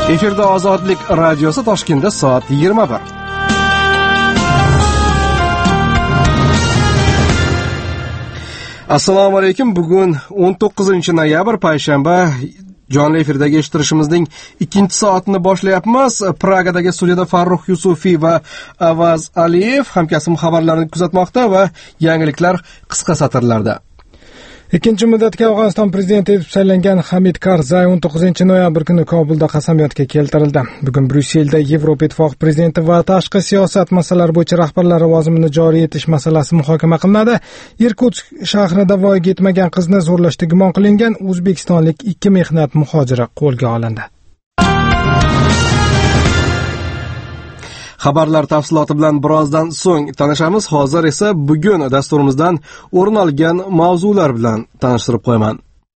Efirda Ozodlik radiosi Toshkentda soat 21. Assalomu alaykum. Bugun 19-noyabr payshanba. Jonli efirdagi eshittirishimizning 2-soatini boshlayapmiz. Pragadagi studiyada Farruh Yusufiy va Avaz Aliyev hamkasb xabarlarini kuzatmoqda va yangiliklar qisqa satrlarda. Ikkinchi muddatga Afg'oniston prezidenti etib saylangan Hamid Karzay 19-noyabr kuni Kobulda qasamyodga keltirildi. Bugun Bryusselda Yevropa Ittifoqi prezidenti va tashqi siyosat masalalari bo'yicha rahbarlar lavozimini joriy etish masalasi muhokama qilinadi. Irkutsk shahrida voyaga yetmagan qizni zo'rlashda gumon qilingan o'zbekistonlik 2 mehnat muhojiri qo'lga olindi. Xabarlar tafsiloti bilan birozdan so'ng tanishamiz. Hozir esa bugun dasturimizdan o'rin olgan mavzular bilan tanishtirib qo'yaman.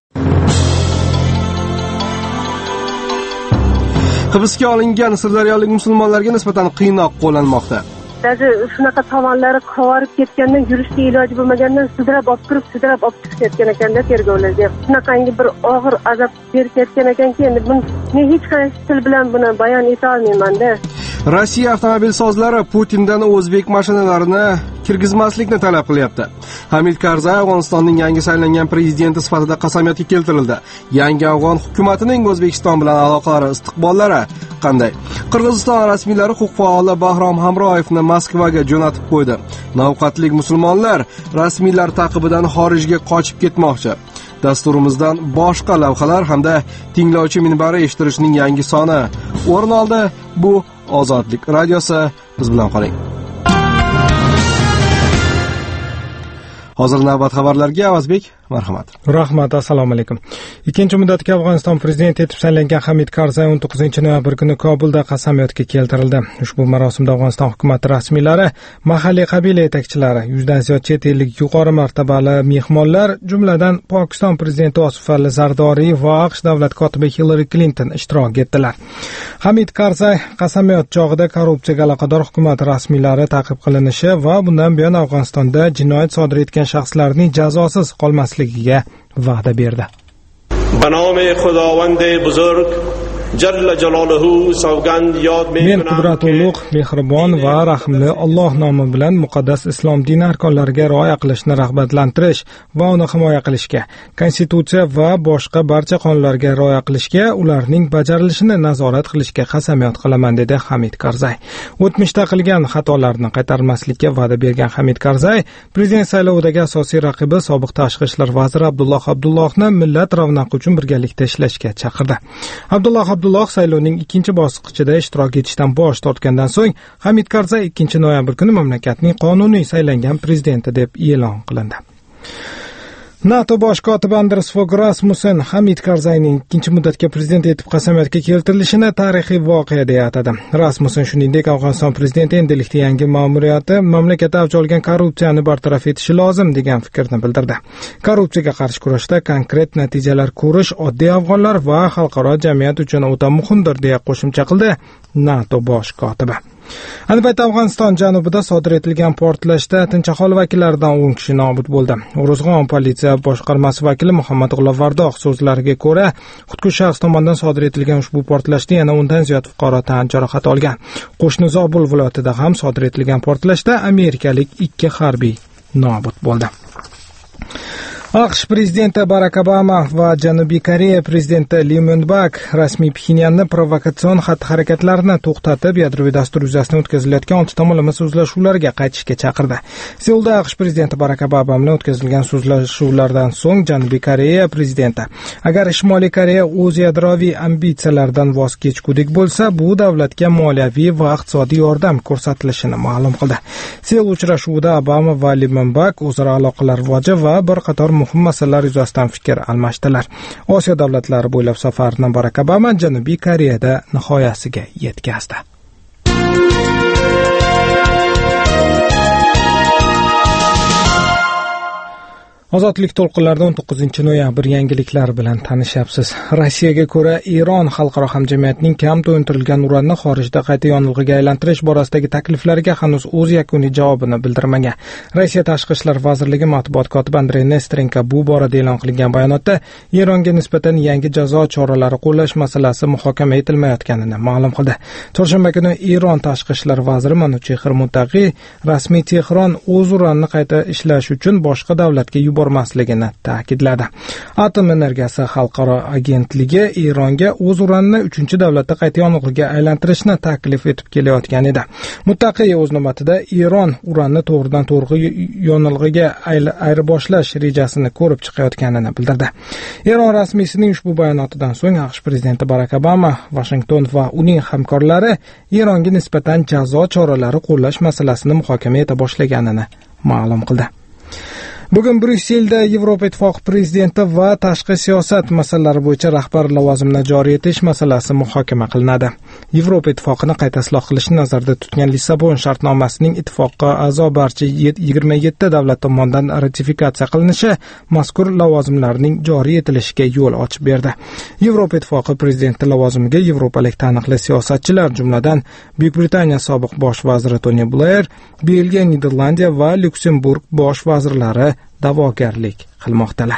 Hibsga olingan sirdaryolik musulmonlarga nisbatan qiynoq qo'llanmoqda. Shunaqa tomonlari qavarib ketgandan, yurishga iloji bo'lmagandan sidrab olib chiqayotgan ekanda tergovlarga. Shunaqangi bir og'ir azob berayotgan ekanki, endi men hech qaysi til bilan buni bayon eta olmayman-da. Rossiya avtomobilsozlari Putindan o'zbek mashinalarini kirgizmaslikni talab qilyapti. Hamid Karzay Afg'onistonning yangi saylangan prezidenti sifatida qasamyodga keltirildi. Yangi afg'on hukumatining O'zbekiston bilan aloqalari, istiqbollari qanday? Qirg'iziston rasmiylari huquq faoli Bahrom Hamroyevni Moskvaga jo'natib qo'ydi. Navqatlik musulmonlar rasmiylar taqibidan xorijga qochib ketmoqchi. Dasturimizdan boshqa lavhalar hamda tinglovchi minbari eshittirishning yangi soni o'rin oldi. Bu Ozodlik radiosi, biz bilan qoling. Hozir navbat xabarlarga Avazbek, marhamat. Rahmat, assalomu alaykum. Ikkinchi muddatga Afg'oniston prezidenti etib saylangan Hamid Karzay 19-noyabr kuni Kobulda qasamyodga keltirildi. Ushbu marosimda Afg'oniston hukumati rasmiylari, mahalliy qabila yetakchilari, 100 dan ziyod chet ellik yuqori martabali mehmonlar, jumladan Pokiston prezidenti Osif Ali Zardoriy va AQSh davlat kotibi Hillary Clinton ishtirok etdilar. Hamid Karzay qasamyod chog'ida korrupsiyaga aloqador hukumat rasmiylari ta'qib qilinishi va bundan buyon Afg'onistonda jinoyat sodir etgan shaxslarning jazosiz qolmasligiga va'da berdi. Men qudrat ulug', mehribon va rahimli Alloh nomi bilan muqaddas islom dini arkonlariga rioya qilishni rag'batlantirish va uni himoya qilishga, konstitutsiya va boshqa barcha qonunlarga rioya qilishga, ularning bajarilishini nazorat qilishga qasamyod qilaman, dedi Hamid Karzay. O'tmishda qilgan xatolarni qaytarmaslikka va'da bergan Hamid Karzay prezident saylovidagi asosiy raqibi sobiq tashqi ishlar vaziri Abdulloh Abdullohni millat ravnaqi uchun birgalikda ishlashga chaqirdi. Abdulloh saylovning ikkinchi bosqichida ishtirok etishdan bosh tortgandan so'ng Hamid Karzay 2-noyabr kuni mamlakatning qonuniy saylangan prezidenti deb e'lon qilindi. NATO bosh kotibi Anders Fogh Rasmussen Hamid Karzayning ikkinchi muddatga prezident etib qasamyodga keltirilishini tarixiy voqea deya atadi. Rasmussen shuningdek Afg'oniston prezidenti endilikda yangi ma'muriyati mamlakatda avj olgan korrupsiyani bartaraf etishi lozim degan fikrni bildirdi. Korrupsiyaga qarshi kurashda konkret natijalar ko'rish oddiy afg'onlar va xalqaro jamiyat uchun o'ta muhimdir deya qo'shimcha qildi NATO bosh kotibi. Albatta Afg'oniston janubida sodir etilgan portlashda tinch aholi vakillaridan 10 kishi nobud bo'ldi. Uruzg'on politsiya boshqarmasi vakili Muhammad G'ulavardoq so'zlariga ko'ra, xudkush shaxs tomonidan sodir etilgan ushbu portlashda yana 10 dan ziyod fuqaro tan jarohat olgan. Qo'shni Zobul viloyatida ham sodir etilgan portlashda amerikalik 2 harbiy nobud bo'ldi. AQSh prezidenti Barak Obama va Janubiy Koreya prezidenti Lee Myung-bak rasmiy Pxenyanni provokatsion xatti-harakatlarni to'xtatib, yadroviy dastur yuzasidan o'tkazilayotgan 6 tomonlama so'zlashuvlarga qaytishga chaqirdi. Seulda AQSh prezidenti Barak Obama bilan o'tkazilgan so'zlashuvlardan so'ng Janubiy Koreya prezidenti, agar Shimoliy Koreya o'z yadroviy ambitsiyalaridan voz kechgudek bo'lsa, bu davlatga moliyaviy va iqtisodiy yordam ko'rsatilishini ma'lum qildi. Seul uchrashuvida Obama va Lee Myung-bak o'zaro aloqalar rivoji va bir qator muhim masalalar yuzasidan fikr almashdilar. Osiyo davlatlari bo'ylab safarini Barak Obama Janubiy Koreyada nihoyasiga yetkazdi. Ozodlik to'lqinlarida 19-noyabr yangiliklari bilan tanishyapsiz. Rossiyaga ko'ra, Eron xalqaro hamjamiyatning kam to'yintirilgan uranni xorijda qayta yonilg'iga aylantirish borasidagi takliflariga hanuz o'z yakuniy javobini bildirmagan. Rossiya Tashqi ishlar vazirligi matbuot kotibi Andrey Nesterenko bu borada e'lon qilingan bayonotda Eronga nisbatan yangi jazo choralari qo'llash masalasi muhokama etilmayotganini ma'lum qildi. Chorshanba kuni Eron Tashqi ishlar vaziri Manuchehr Mutag'i rasmiy Tehron o'z uranni qayta ishlash uchun boshqa davlatga yubormasligini ta'kidladi. Atom energiyasi xalqaro agentligi Eronga o'z uranni 3-davlatda qayta yonilg'iga aylantirishni taklif etib kelayotgan edi. Mutaqi o'z navbatida Eron uranni to'g'ridan-to'g'ri yonilg'iga ayirboshlash rejasini ko'rib chiqayotganini bildirdi. Eron rasmiysining ushbu bayonotidan so'ng AQSh prezidenti Barak Obama, Washington va uning hamkorlari Eronga nisbatan jazo choralari qo'llash masalasini muhokama eta boshlaganini ma'lum qildi. Bugun Bryusselda Yevropa Ittifoqi prezidenti va tashqi siyosat masalalari bo'yicha rahbar lavozimini joriy etish masalasi muhokama qilinadi. Yevropa Ittifoqini qayta isloh qilishni nazarda tutgan Lissabon shartnomasining ittifoqqa a'zo barcha 27 davlat tomonidan ratifikatsiya qilinishi mazkur lavozimlarning joriy etilishiga yo'l ochib berdi. Yevropa Ittifoqi prezidenti lavozimiga yevropalik taniqli siyosatchilar, jumladan Buyuk Britaniya sobiq bosh vaziri Tony Blair, Belgiya, Niderlandiya va Lyuksemburg bosh vazirlari da'vogarlik qilmoqdalar.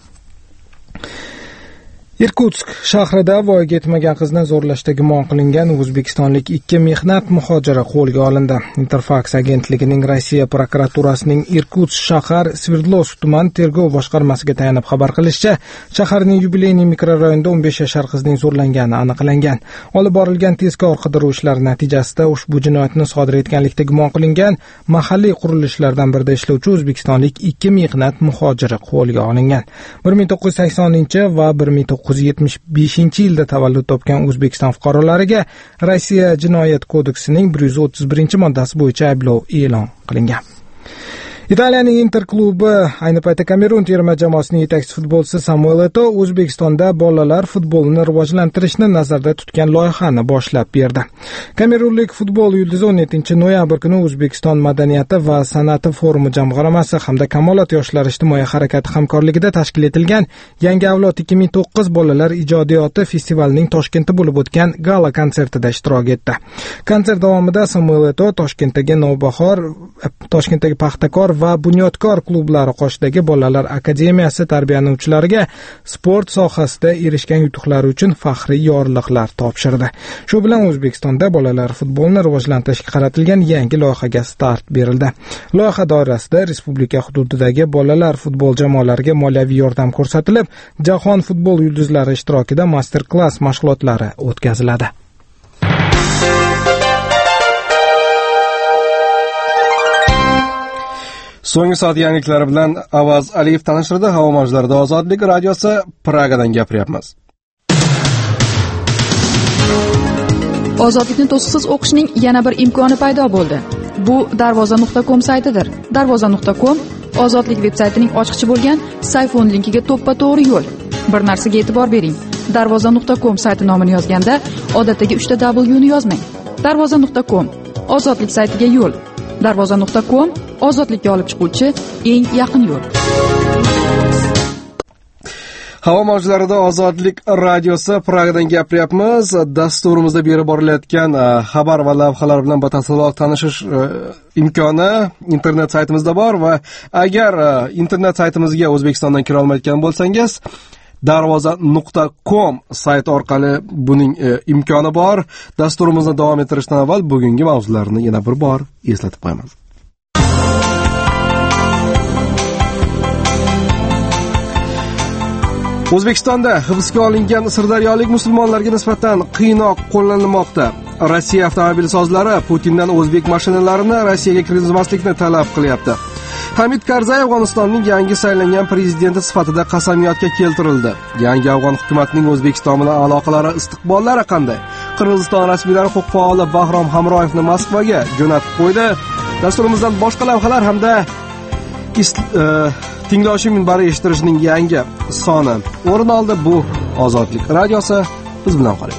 Irkutsk shahrida voyaga yetmagan qizni zo'rlashda gumon qilingan o'zbekistonlik 2 mehnat muhojiri qo'lga olindi. Interfax agentligining Rossiya prokuraturasining Irkutsk shahar Sverdlovsk tuman tergov boshqarmasiga tayanib xabar qilishicha, shaharning yubileyniy mikrorayonida 15 yashar qizning zo'rlangani aniqlangan. Olib borilgan tezkor qidiruv ishlari natijasida ushbu jinoyatni sodir etganlikda gumon qilingan mahalliy qurilishlardan birida ishlovchi o'zbekistonlik 2 mehnat muhojiri qo'lga olingan. 1980 va 1975-yilda tavallud topgan O'zbekiston fuqarolariga Rossiya jinoyat kodeksining 131-moddasi bo'yicha ayblov e'lon qilingan. Italiyaning Inter klubi ayni paytda Kamerun terma jamoasining yetakchi futbolchisi Samuel Eto'o O'zbekistonda bolalar futbolini rivojlantirishni nazarda tutgan loyihani boshlab berdi. Kamerunlik futbol yulduzi 17-noyabr kuni O'zbekiston madaniyati va san'ati forumi jamg'armasi hamda Kamolot yoshlari ijtimoiy harakati hamkorligida tashkil etilgan Yangi avlod 2009 bolalar ijodiyoti festivalining Toshkentda bo'lib o'tgan gala konsertida ishtirok etdi. Konsert davomida Samuel Eto'o Toshkentdagi Paxtakor va Bunyodkor klublari qoshidagi bolalar akademiyasi tarbiyalanuvchilariga sport sohasida erishgan yutuqlari uchun faxriy yorliqlar topshirdi. Shu bilan O'zbekistonda bolalar futbolini rivojlantirishga qaratilgan yangi loyihaga start berildi. Loyiha doirasida respublika hududidagi bolalar futbol jamoalariga moliyaviy yordam ko'rsatilib, jahon futbol yulduzlari ishtirokida master-klass mashg'ulotlari o'tkaziladi. So'nggi soat yangiliklari bilan Avaz Aliyev tanishtirdi. Havo mavjlarida Ozodlik radiosi Pragadan gapiryapmiz. Ozodlikni to'siqsiz o'qishning yana bir imkoni paydo bo'ldi. Bu darvoza.com saytidir. Darvoza.com Ozodlik veb-saytining ochiqchi bo'lgan sayfon linkiga to'ppa-to'g'ri yo'l. Bir narsaga e'tibor bering. Darvoza.com sayti nomini yozganda odatdagi 3 ta W ni yozmang. Darvoza.com Ozodlik saytiga yo'l. Darvoza.com ozodlikka olib chiquvchi eng yaqin yo'l. Havo mavjlarida Ozodlik radiosi Pragadan gapiryapmiz. Dasturimizda berib borilayotgan xabar va lavhalar bilan batafsilroq tanishish imkoni internet saytimizda bor va agar internet saytimizga O'zbekistondan kira olmayotgan bo'lsangiz, darvoza.com sayt orqali buning imkoni bor. Dasturimizni davom ettirishdan avval bugungi mavzularni yana bir bor eslatib qo'yamiz. O'zbekistonda hibsga olingan sirdaryolik musulmonlarga nisbatan qiynoq qo'llanilmoqda. Rossiya avtomobilsozlari Putindan o'zbek mashinalarini Rossiyaga kirgizmaslikni talab qilyapti. Hamid Karzay Afg'onistonning yangi saylangan prezidenti sifatida qasamyodga keltirildi. Yangi afg'on hukumatining O'zbekiston bilan aloqalari, istiqbollari qanday? Qirg'iziston rasmiylari huquq faoli Bahrom Hamroyevni Moskvaga jo'natib qo'ydi. Dasturimizdan boshqa lavhalar hamda tinglovchi minbari eshittirishning yangi soni o'rin oldi. Bu Ozodlik radiosi, biz bilan qoling.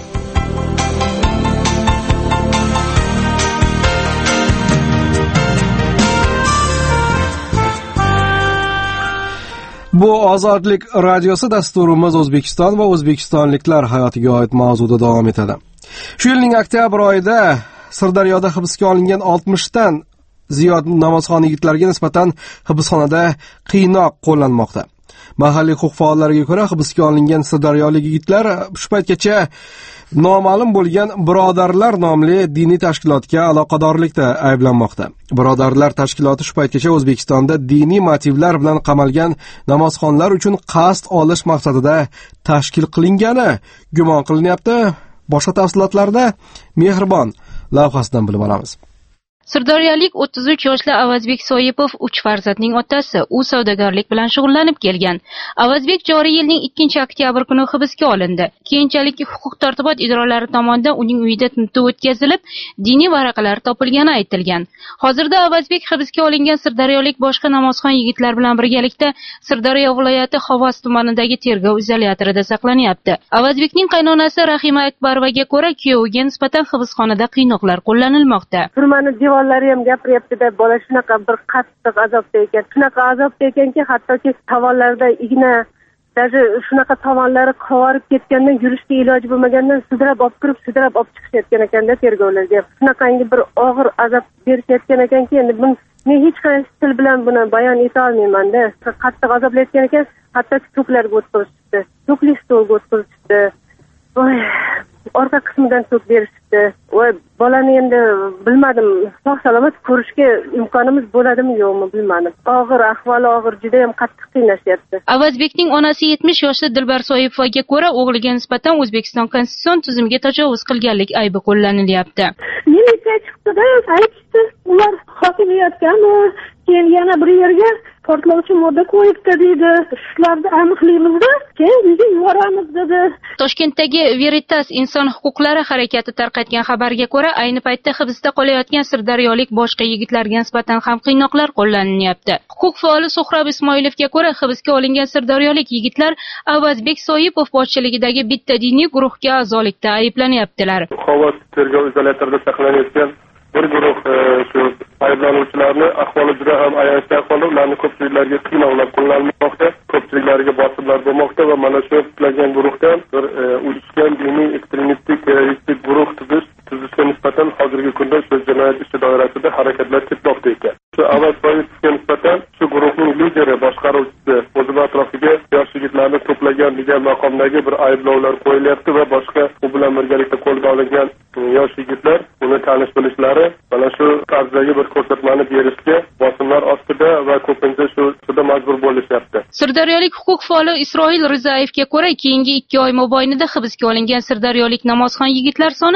Bu Ozodlik radiosi dasturimiz O'zbekiston va o'zbekistonliklar hayotiga oid mavzuda davom etadi. Shu yilning oktyabr oyida Sirdaryoda hibsga olingan 60 dan ziyod namozxon yigitlarga nisbatan hibsxonada qiynoq qo'llanmoqda. Mahalliy huquq faollariga ko'ra, hibsga olingan sirdaryolik yigitlar shu paytgacha noma'lum bo'lgan Birodarlar nomli diniy tashkilotga aloqadorlikda ayblanmoqda. Birodarlar tashkiloti shu paytgacha O'zbekistonda diniy motivlar bilan qamalgan namozxonlar uchun qasd olish maqsadida tashkil qilingani gumon qilinyapti. Boshqa tafsilotlarda Mehribon lavhasidan bilib olamiz. Sirdaryolik 33 yoshli Avazbek Soyipov 3 farzandning otasi. U savdogarlik bilan shug'ullanib kelgan. Avazbek joriy yilning 2-oktyabr kuni hibsga olindi. Keyinchalik huquq-tartibot idoralari tomonidan uning uyida tintuv o'tkazilib, diniy varaqalar topilgani aytilgan. Hozirda Avazbek hibsga olingan sirdaryolik boshqa namozxon yigitlar bilan birgalikda Sirdaryo viloyati Xovos tumanidagi tergov izolyatorida saqlanyapti. Avazbekning qaynonasi Rahima Akbarovaga ko'ra, kuyoviga nisbatan hibsxonada qiynoqlar qo'llanilmoqda. Devorlari ham gapiryapti-da, bola shunaqa bir qattiq azobda ekan. Shunaqa azobda ekanki, hattoki tovonlarda igna, даже shunaqa tovonlari qovarib ketgandan yurishga iloji bo'lmagandan sudrab olib kirib, sudrab olib chiqishayotgan ekanda tergovlarga. Shunaqangi bir og'ir azob berishayotgan ekanki, endi men hech qaysi til bilan buni bayon eta olmayman-da. Qattiq azoblayotgan ekan, hattoki to'klarga o'tkazishdi. To'kli stolga o'tkazishdi. Voy, orqa qismidan to'k berishdi. Voy, bolani endi bilmadim, sog' salomat ko'rishga imkonimiz bo'ladimi yo'qmi bilmadim. Og'ir ahvoli og'ir, juda ham qattiq qiynashyapti. Avazbekning onasi 70 yoshli Dilbar Soyipovaga ko'ra, o'g'liga nisbatan O'zbekiston konstitutsion tuzumga tajovuz qilganlik aybi qo'llanilyapti. Militsiya chiqdi-da, aytdi, ular hokimiyatgami, keyin yana bir yerga portlovchi modda qo'yibdi deydi. Shularni aniqlaymiz-da, keyin uyga yuboramiz dedi. Toshkentdagi Veritas inson huquqlari harakati tarqatgan xabarga ko'ra, ayni paytda hibsda qolayotgan sirdaryolik boshqa yigitlarga nisbatan ham qiynoqlar qo'llanilyapti. Huquq faoli Suhrob Ismoilovga ko'ra, hibsga olingan sirdaryolik yigitlar Avazbek Soyipov boshchiligidagi bitta diniy guruhga a'zolikda ayblanyaptilar. Xovos tergov izolyatorida saqlanayotgan bir guruh shu ayblanuvchilarni ahvoli juda ham ayanchli ahvolda, ularni ko'pchiliklariga qiynoqlar qo'llanmoqda, ko'pchiliklariga bosimlar bo'lmoqda va mana shu tuplagan guruhdan bir uyushgan diniy ekstremistik terroristik guruh tuzishga nisbatan hozirgi kunda shu jinoyat ishi doirasida harakatlar ketmoqda ekan. Shu Avaz Soyipovga nisbatan shu guruhning lideri, boshqaruvchisi o'zi atrofiga yosh yigitlarni to'plagan degan maqomdagi bir ayblovlar qo'yilyapti va boshqa u bilan birgalikda qo'lga olingan yosh yigitlar uni tanish bilishlari mana shu tarzdagi bir ko'rsatmani berishga bosimlar ostida va ko'pincha shuda majbur bo'lishyapti. Sirdaryolik huquq faoli Isroil Rizayevga ko'ra, keyingi 2 oy mobaynida hibsga olingan sirdaryolik namozxon yigitlar soni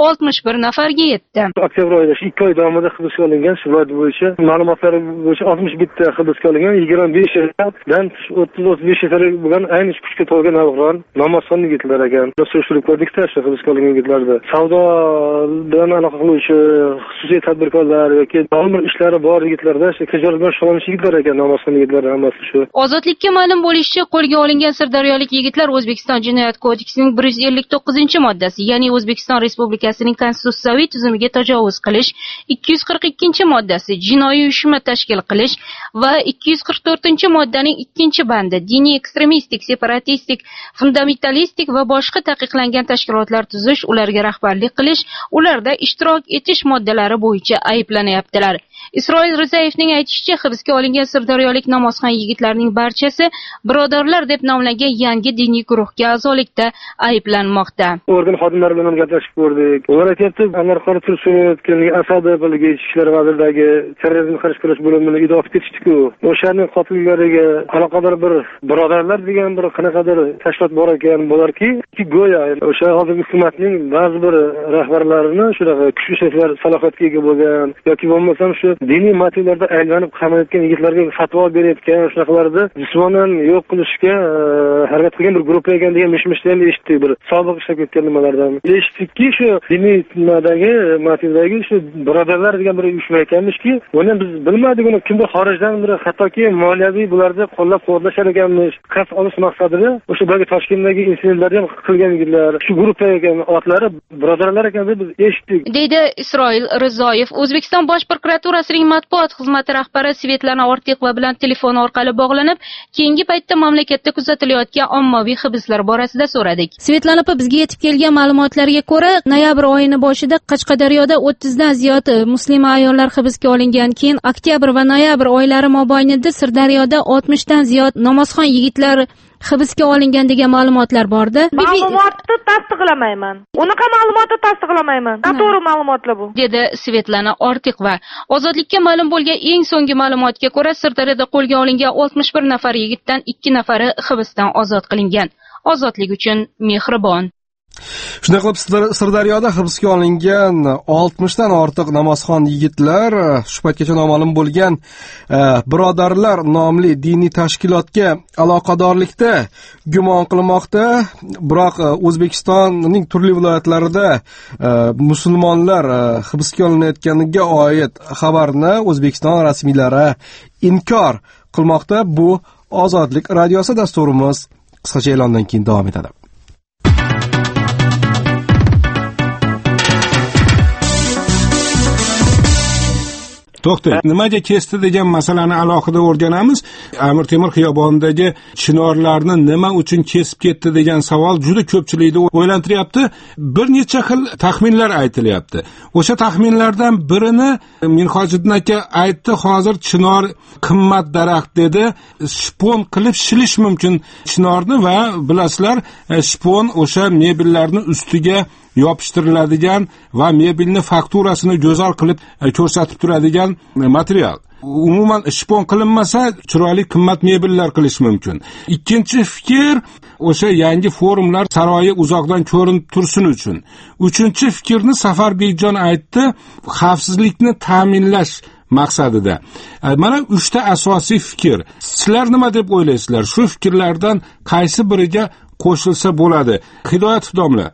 61 nafarga yetdi. Oktyabr oyida 2 oy davomida hibsga olingan viloyat bo'yicha ma'lumotlar bo'yicha 61 ta hibsga olingan, 25 dan 30-35 yashar bo'lgan ayni kuchga to'lgan afg'on namozxon yigitlar ekan. Surishtiruv kodeksida hibsga olingan yigitlarda savdo bilan aloqa qiluvchi xususiy tadbirkorlar yoki ma'lum ishlari bor yigitlarda tijorat bilan shug'ullanuvchi yigitlar ekan, namozxon yigitlar hammasi shu. Ozodlikka ma'lum bo'lishicha, qo'lga olingan sirdaryolik yigitlar O'zbekiston Jinoyat kodeksining 159-moddasi, ya'ni O'zbekiston Respublikasining konstitutsiyaviy tuzumiga tajovuz qilish, 242-moddasi jinoiy uyushma tashkil qilish va 244-moddaning 2-bandi diniy ekstremistik, separatistik, fundamentalistik va boshqa taqiqlangan tashkilotlar tuzish, ularga rahbarlik qilish, ularda ishtirok etish moddalari bo'yicha ayblanyaptilar. Isroil Rizayevning aytishicha, hibsga olingan sirdaryolik namozxon yigitlarning barchasi Birodarlar deb nomlangan yangi diniy guruhga a'zolikda ayblanmoqda. Organ xodimlari bilan gaplashib ko'rdik. Ular aytayapti, Anvar Qori Tursunov Asad bilgi ishlar vazirligi terrorizmni qarshi kurash bo'limini idora etishdi-ku. O'shaning qotillariga aloqador bir Birodarlar degan bir qanaqadir tashkilot bor ekan, bo'larki, go'yo o'sha hozirgi hukumatning ba'zi bir rahbarlarini shunaqa kuchli shaxslar salohiyatga ega bo'lgan yoki bo'lmasam shu diniy motivlarda aylanib qamayotgan yigitlarga fatvo berayotgan, shunaqalarni jismonan yo'q qilishga harakat qilgan bir guruh ekan degan mish-mishlarni ham eshitdik. Bir sobiq ishlab ketgan nimalardan eshitdikki, shu diniy motivdagi shu Birodarlar degan bir uyushma ekanmishki, buni biz bilmadik, uni kimdir xorijdan bir hattoki moliyaviy bularni qo'llab qo'llab-quvvatlashar ekanmiz. Qasd olish maqsadida o'sha bagi Toshkentdagi insidentlarni ham qilgan yigitlar, shu guruh ekan, otlari birodarlar ekan deb biz eshitdik. Deydi Isroil Rizoyev. O'zbekiston Bosh prokuraturasining matbuot xizmati rahbari Svetlana Ortiqova bilan telefon orqali bog'lanib, keyingi paytda mamlakatda kuzatilayotgan ommaviy hibslar borasida so'radik. Svetlana opa, bizga yetib kelgan ma'lumotlarga ko'ra, noyabr oyining boshida Qashqadaryoda 30 dan ziyod muslima ayollar hibsga olingan. Keyin oktyabr va noyabr oylari mobaynida Sirdaryoda 60 dan ziyod namozxon yigitlar hibsga olingan degan ma'lumotlar bordi. Ma'lumotni tasdiqlamayman. Unaqa ma'lumotni tasdiqlamayman. To'g'ri ma'lumotlar bu. Dedi Svetlana Ortiqova. Ozodlikka ma'lum bo'lgan eng so'nggi ma'lumotga ko'ra, Sirdaryoda qo'lga olingan 61 nafar yigitdan 2 nafari hibsdan ozod qilingan. Ozodlik uchun mehribon. Shunday qilib Sirdaryoda hibsga olingan 60 dan ortiq namozxon yigitlar shu paytgacha noma'lum bo'lgan Birodarlar nomli diniy tashkilotga aloqadorlikda gumon qilinmoqda. Biroq O'zbekistonning turli viloyatlarida musulmonlar hibsga olinayotganiga oid xabarni O'zbekiston rasmiylari inkor qilmoqda. Bu Ozodlik radiosi dasturimiz qisqacha e'londan keyin davom etadi. To'xtang, nimaga kesdi degan masalani alohida o'rganamiz. Amir Temur xiyobonidagi chinorlarni nima uchun kesib ketdi degan savol juda ko'pchilikni o'ylantiryapti. Bir necha xil taxminlar aytilyapti. O'sha taxminlardan birini Minhojiddin aka aytdi, hozir chinor qimmat daraxt dedi. Shpon qilib shilish mumkin chinorni va bilasizlar, shpon o'sha mebellarni ustiga yopishtiriladigan va mebelni fakturasini go'zal qilib ko'rsatib turadigan material. Umuman shpon qilinmasa, chiroyli qimmat mebellar qilish mumkin. Ikkinchi fikr, o'sha yangi forumlar saroyi uzoqdan ko'rinib tursin uchun. Uchinchi fikrni Safarbekjon aytdi, xavfsizlikni ta'minlash maqsadida. Mana 3 ta asosiy fikr. Sizlar nima deb o'ylaysizlar? Shu fikrlardan qaysi biriga qo'shilsa bo'ladi? Hidoyat domla.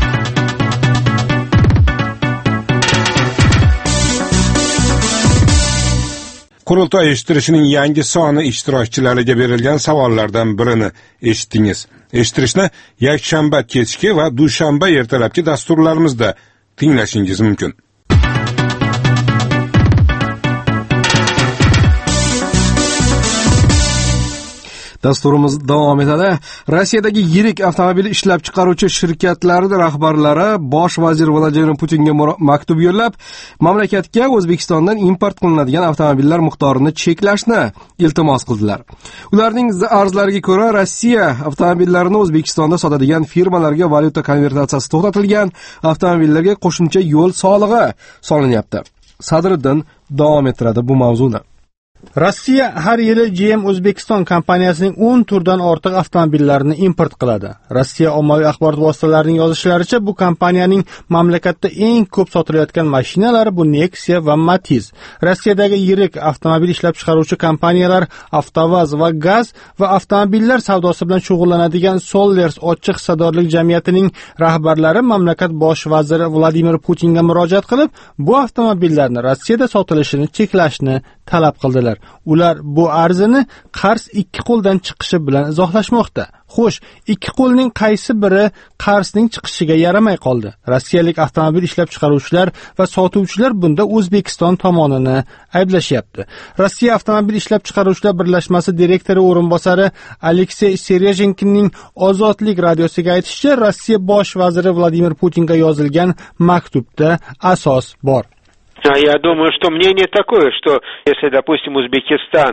Qurultoy eshittirishining yangi soni ishtirokchilariga berilgan savollardan birini eshitdingiz. Eshittirishni yakshanba kechki va dushanba ertalabki dasturlarimizda tinglashingiz mumkin. Dasturimiz davom etadi. Rossiyadagi yirik avtomobil ishlab chiqaruvchi shirkatlarining rahbarlari bosh vazir Vladimir Putinga maktub yo'llab, mamlakatga O'zbekistondan import qilinadigan avtomobillar miqdorini cheklashni iltimos qildilar. Ularning arzlariga ko'ra, Rossiya avtomobillarini O'zbekistonda sotadigan firmalarga valyuta konvertatsiyasi to'xtatilgan, avtomobillarga qo'shimcha yo'l solig'i solanyapti. Sadriddin davom ettiradi bu mavzuni. Rossiya har yili GM O'zbekiston kompaniyasining 10 turdan ortiq avtomobillarini import qiladi. Rossiya ommaviy axborot vositalarining yozishlaricha, bu kompaniyaning mamlakatda eng ko'p sotilayotgan mashinalari bu Nexia va Matiz. Rossiyadagi yirik avtomobil ishlab chiqaruvchi kompaniyalar Avtovaz va Gaz va avtomobillar savdosi bilan shug'ullanadigan Sollers ochiq hissadorlik jamiyatining rahbarlari mamlakat bosh vaziri Vladimir Putinga murojaat qilib, bu avtomobillarni Rossiyada sotilishini cheklashni talab qildilar. Ular bu arzini qars ikki qo'ldan chiqishi bilan izohlashmoqda. Xo'sh, ikki qo'lning qaysi biri qarsning chiqishiga yaramay qoldi? Rossiyalik avtomobil ishlab chiqaruvchilar va sotuvchilar bunda O'zbekiston tomonini ayblashyapti. Rossiya avtomobil ishlab chiqaruvchilar birlashmasi direktori o'rinbosari Aleksey Serezhenkinning Ozodlik radiosiga aytishicha, Rossiya bosh vaziri Vladimir Putinga yozilgan maktubda asos bor. Я думаю, что мнение такое, что если, допустим, Узбекистан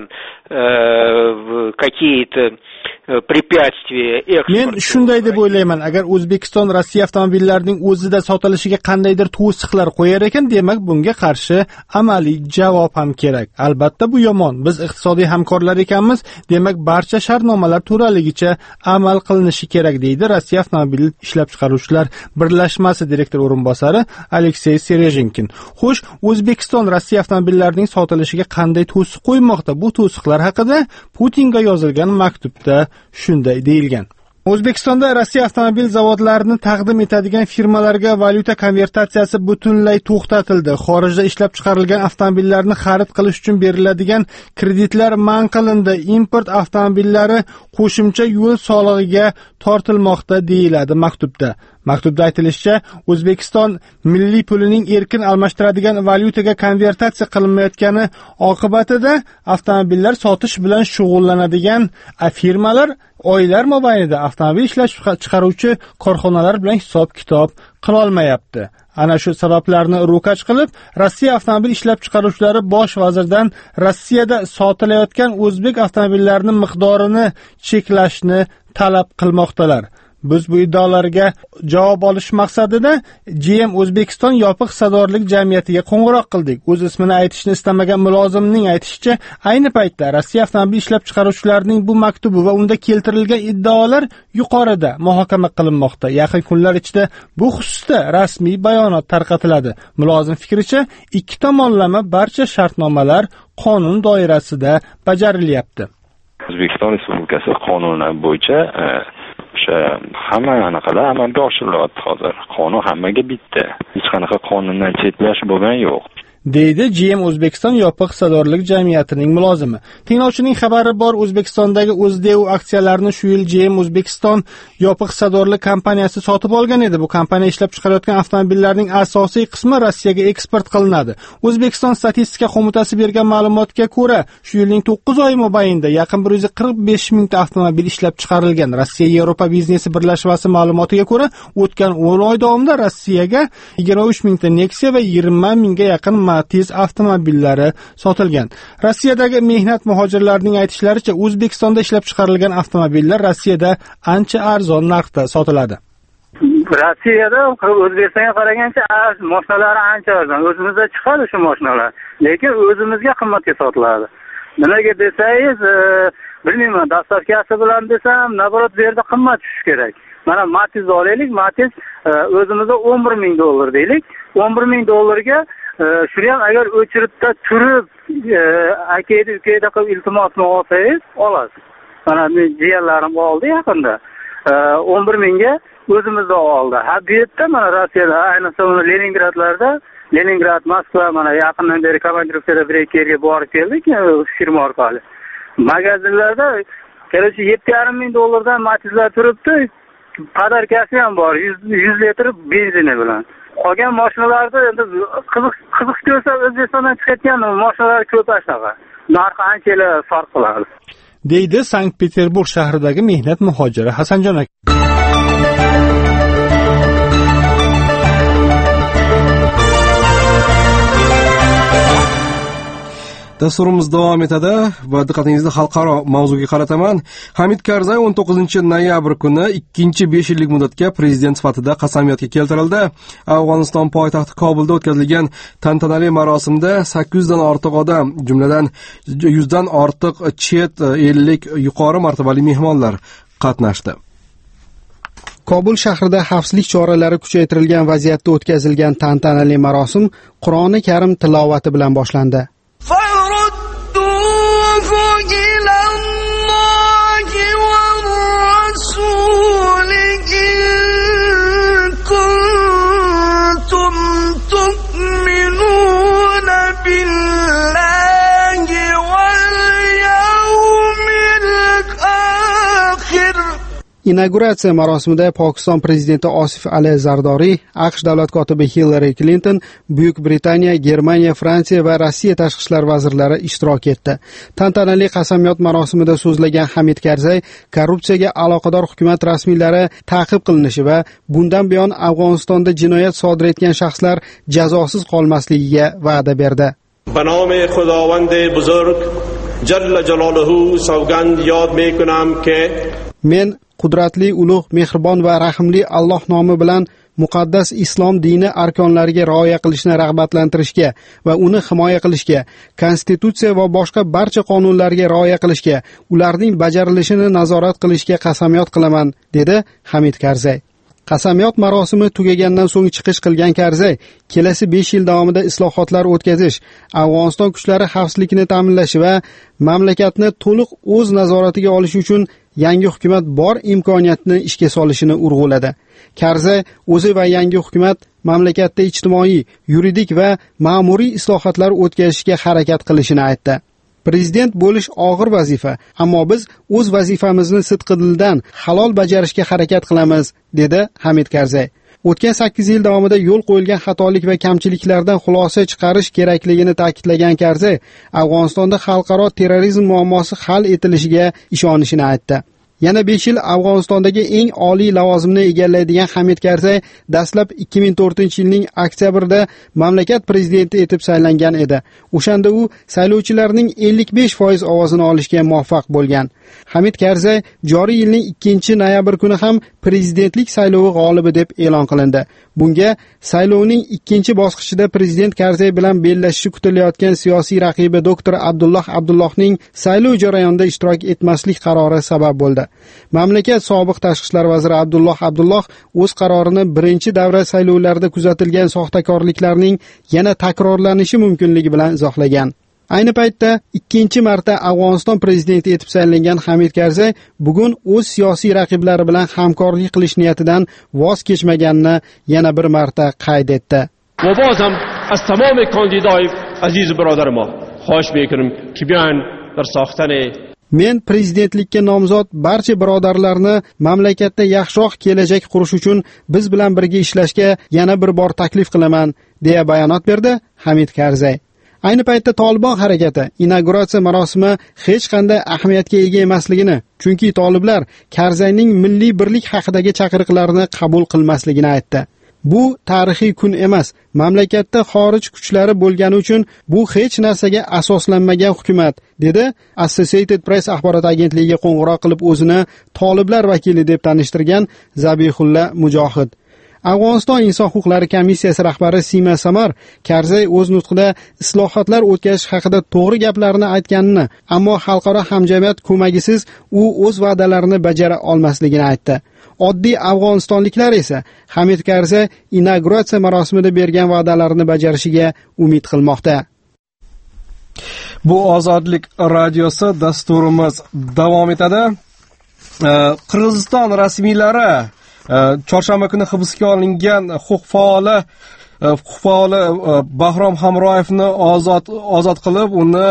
какие-то prepятствия Men shunday deb o'ylayman, agar O'zbekiston Rossiya avtomobillarining o'zida sotilishiga qandaydir to'siqlar qo'yar ekan, demak bunga qarshi amaliy javob ham kerak. Albatta bu yomon. Biz iqtisodiy hamkorlar ekanmiz, demak barcha shartnomalar to'raligicha amal qilinishi kerak, deydi Rossiya avtomobil ishlab chiqaruvchilar birlashmasi direktor o'rinbosari Aleksey Serezhenkin. Xo'sh, O'zbekiston Rossiya avtomobillarining sotilishiga qanday to'siq qo'ymoqda? Bu to'siqlar haqida Putinga yozilgan maktubda shunday deyilgan. O'zbekistonda Rossiya avtomobil zavodlarini taqdim etadigan firmalarga valyuta konvertatsiyasi butunlay to'xtatildi. Xorijda ishlab chiqarilgan avtomobillarni xarid qilish uchun beriladigan kreditlar man qilindi. Import avtomobillari qo'shimcha yo'l solig'iga tortilmoqda deyiladi maktubda. Maktubda aytilishicha, O'zbekiston milliy pulining erkin almashtiradigan valyutaga konvertatsiya qilinmayotgani oqibatida avtomobillar sotish bilan shug'ullanadigan firmalar oylar mobaynida avtomobil ishlab chiqaruvchi korxonalar bilan hisob-kitob qila olmayapti. Ana shu sabablarni ro'kach qilib, Rossiya avtomobil ishlab chiqaruvchilari bosh vazirdan Rossiyada sotilayotgan o'zbek avtomobillarining miqdorini cheklashni talab qilmoqdalar. Biz bu iddaolarga javob olish maqsadida GM O'zbekiston yopiq hissadorlik jamiyatiga qo'ng'iroq qildik. O'z ismini aytishni istamagan mulozimning aytishicha, ayni paytda Rossiya avtomobil ishlab chiqaruvchilarining bu maktubi va unda keltirilgan iddaolar yuqorida muhokama qilinmoqda. Yaqin kunlar ichida bu xususda rasmiy bayonot tarqatiladi. Mulozim fikricha, ikki tomonlama barcha shartnomalar qonun doirasida bajarilyapti. O'zbekiston Respublikasi qonunlari bo'yicha hamma anaqalar amalga oshirilyapti hozir. Qonun hammaga bitta. Hech qanaqa qonundan chetlash bo'lgan yo'q. deydi GM O'zbekiston yopiq hissadorlik jamiyatining mulozimi. Tinglovchining xabari bor, O'zbekistondagi O'zdeu aksiyalarini shu yil GM O'zbekiston yopiq hissadorlik kompaniyasi sotib olgan edi. Bu kompaniya ishlab chiqarayotgan avtomobillarning asosiy qismi Rossiyaga eksport qilinadi. O'zbekiston statistika qo'mitasi bergan ma'lumotga ko'ra, shu yilning 9 oy mobaynida yaqin 145 mingta avtomobil ishlab chiqarilgan. Rossiya Yevropa biznesi birlashmasi ma'lumotiga ko'ra, o'tgan 10 oy davomida Rossiyaga 23 mingta Nexia va 20 mingga yaqin Matiz avtomobillari sotilgan. Rossiyadagi mehnat muhojirlarining aytishlaricha, O'zbekistonda ishlab chiqarilgan avtomobillar Rossiyada ancha arzon narxda sotiladi. Rossiyada O'zbekistonga qaragancha mashinalar ancha arzon. O'zimizda chiqadi shu mashinalar, lekin o'zimizga qimmatga sotiladi. Nimaga desangiz, bilmayman, dastavkasi bilan desam, naborot bu yerda qimmat tushishi kerak. Mana Matiz olaylik, Matiz o'zimizda 11 ming dollar deylik. 11 ming dollarga shuni ham agar o'chiribda turib, akayda ukayda qilib iltimosni olsangiz, olasiz. Mana men jiyanlarim oldi yaqinda. 11 mingga o'zimizda oldi. Ha, bu yerda mana Rossiyada, ayniqsa Leningradlarda, Leningrad, Moskva, mana yaqindan beri komandirovkada bir-ikki yerga borib keldik, firma orqali. Magazinlarda kerakchi 7,5 ming dollardan Matizlar turibdi. Padarkasi ham bor, 100 litr benzini bilan. Qolgan mashinalarda endi qiziq ko'rsa O'zbekistondan chiqayotgan mashinalar ko'p ashnaqa. Narxi ancha farq qiladi. deydi Sankt-Peterburg shahridagi mehnat muhojiri Hasanjon aka. Dasturimiz davom etadi va diqqatingizni xalqaro mavzuga qarataman. Hamid Karzay 19-noyabr kuni 2-5 yillik muddatga prezident sifatida qasamyodga keltirildi. Afg'oniston poytaxti Kobulda o'tkazilgan tantanali marosimda 800 dan ortiq odam, jumladan 100 dan ortiq chet ellik yuqori martabali mehmonlar qatnashdi. Kobul shahrida xavfsizlik choralari kuchaytirilgan vaziyatda o'tkazilgan tantanali marosim Qur'oni Karim tilovati bilan boshlandi. Inauguratsiya marosimida Pokiston prezidenti Osif Ali Zardoriy, AQSh davlat kotibi Hillary Clinton, Buyuk Britaniya, Germaniya, Fransiya va Rossiya tashqi ishlar vazirlari ishtirok etdi. Tantanali qasamyod marosimida so'zlagan Hamid Karzay, korrupsiyaga aloqador hukumat rasmiylari ta'qib qilinishi va bundan buyon Afg'onistonda jinoyat sodir etgan shaxslar jazosiz qolmasligiga va'da berdi. Ba nomi Xudovandi buzurg jalla jaloluhu sovgand yod mekunam ke men qudratli, ulug', mehribon va rahimli Alloh nomi bilan muqaddas islom dini arkonlariga rioya qilishni rag'batlantirishga va uni himoya qilishga, konstitutsiya va boshqa barcha qonunlarga rioya qilishga, ularning bajarilishini nazorat qilishga qasamyod qilaman, dedi Hamid Karzay. Qasamyod marosimi tugagandan so'ng chiqish qilgan Karzay, kelasi 5 yil davomida islohotlar o'tkazish, Afg'oniston kuchlari xavfsizligini ta'minlash va mamlakatni to'liq o'z nazoratiga olish uchun yangi hukumat bor imkoniyatni ishga solishini urg'uladi. Karzay o'zi va yangi hukumat mamlakatda ijtimoiy, yuridik va ma'muriy islohotlar o'tkazishga harakat qilishini aytdi. Prezident bo'lish og'ir vazifa, ammo biz o'z vazifamizni sidqidildan halol bajarishga harakat qilamiz, dedi Hamid Karzay. O'tgan 8 yil davomida yo'l qo'yilgan xatolik va kamchiliklardan xulosa chiqarish kerakligini ta'kidlagan Karzay, Afg'onistonda xalqaro terrorizm muammosi hal etilishiga ishonishini aytdi. Yana 5 yil Afg'onistondagi eng oliy lavozimni egallaydigan Hamid Karzay dastlab 2004-yilning oktyabrida mamlakat prezidenti etib saylangan edi. O'shanda u saylovchilarning 55% ovozini olishga muvaffaq bo'lgan. Hamid Karzay joriy yilning 2-noyabr kuni ham prezidentlik saylovi g'olibi deb e'lon qilindi. Bunga saylovning ikkinchi bosqichida prezident Karzay bilan bellashishi kutilayotgan siyosiy raqibi doktor Abdulloh Abdullohning saylov jarayonida ishtirok etmaslik qarori sabab bo'ldi. Mamlakat sobiq tashqi ishlar vaziri Abdulloh Abdulloh o'z qarorini birinchi davra saylovlarida kuzatilgan soxtakorliklarning yana takrorlanishi mumkinligi bilan izohlagan. Ayni paytda ikkinchi marta Afg'oniston prezidenti etib saylangan Hamid Karzay bugun o'z siyosiy raqiblari bilan hamkorlik qilish niyatidan voz kechmaganini yana bir marta qayd etdi. و بازم از تمام کاندیدای عزیز برادر ما خواهش میکنم که بیان در ساختن Men prezidentlikka nomzod barcha birodarlarni mamlakatda yaxshiroq kelajak qurish uchun biz bilan birga ishlashga yana bir bor taklif qilaman, deya bayonot berdi Hamid Karzay. Ayni paytda Tolibon harakati inauguratsiya marosimi hech qanday ahamiyatga ega emasligini, chunki toliblar Karzayning milliy birlik haqidagi chaqiriqlarini qabul qilmasligini aytdi. Bu tarixiy kun emas. Mamlakatda xorij kuchlari bo'lgani uchun bu hech narsaga asoslanmagan hukumat, dedi Associated Press axborot agentligiga qo'ng'iroq qilib o'zini toliblar vakili deb tanishtirgan Zabihulla Mujohid. Afg'oniston Inson huquqlari komissiyasi rahbari Sima Samar Karzay o'z nutqida islohotlar o'tkazish haqida to'g'ri gaplarni aytganini, ammo xalqaro hamjamiyat ko'magisiz u o'z va'dalarini bajara olmasligini aytdi. Oddiy afg'onistonliklar esa Hamid Karzay inauguratsiya marosimida bergan va'dalarini bajarishiga umid qilmoqda. Bu Ozodlik radiosi dasturimiz davom etadi. Qirg'iziston rasmiylari chorshanba kuni hibsga olingan huquq faoli Bahrom Hamroyevni ozod qilib, uni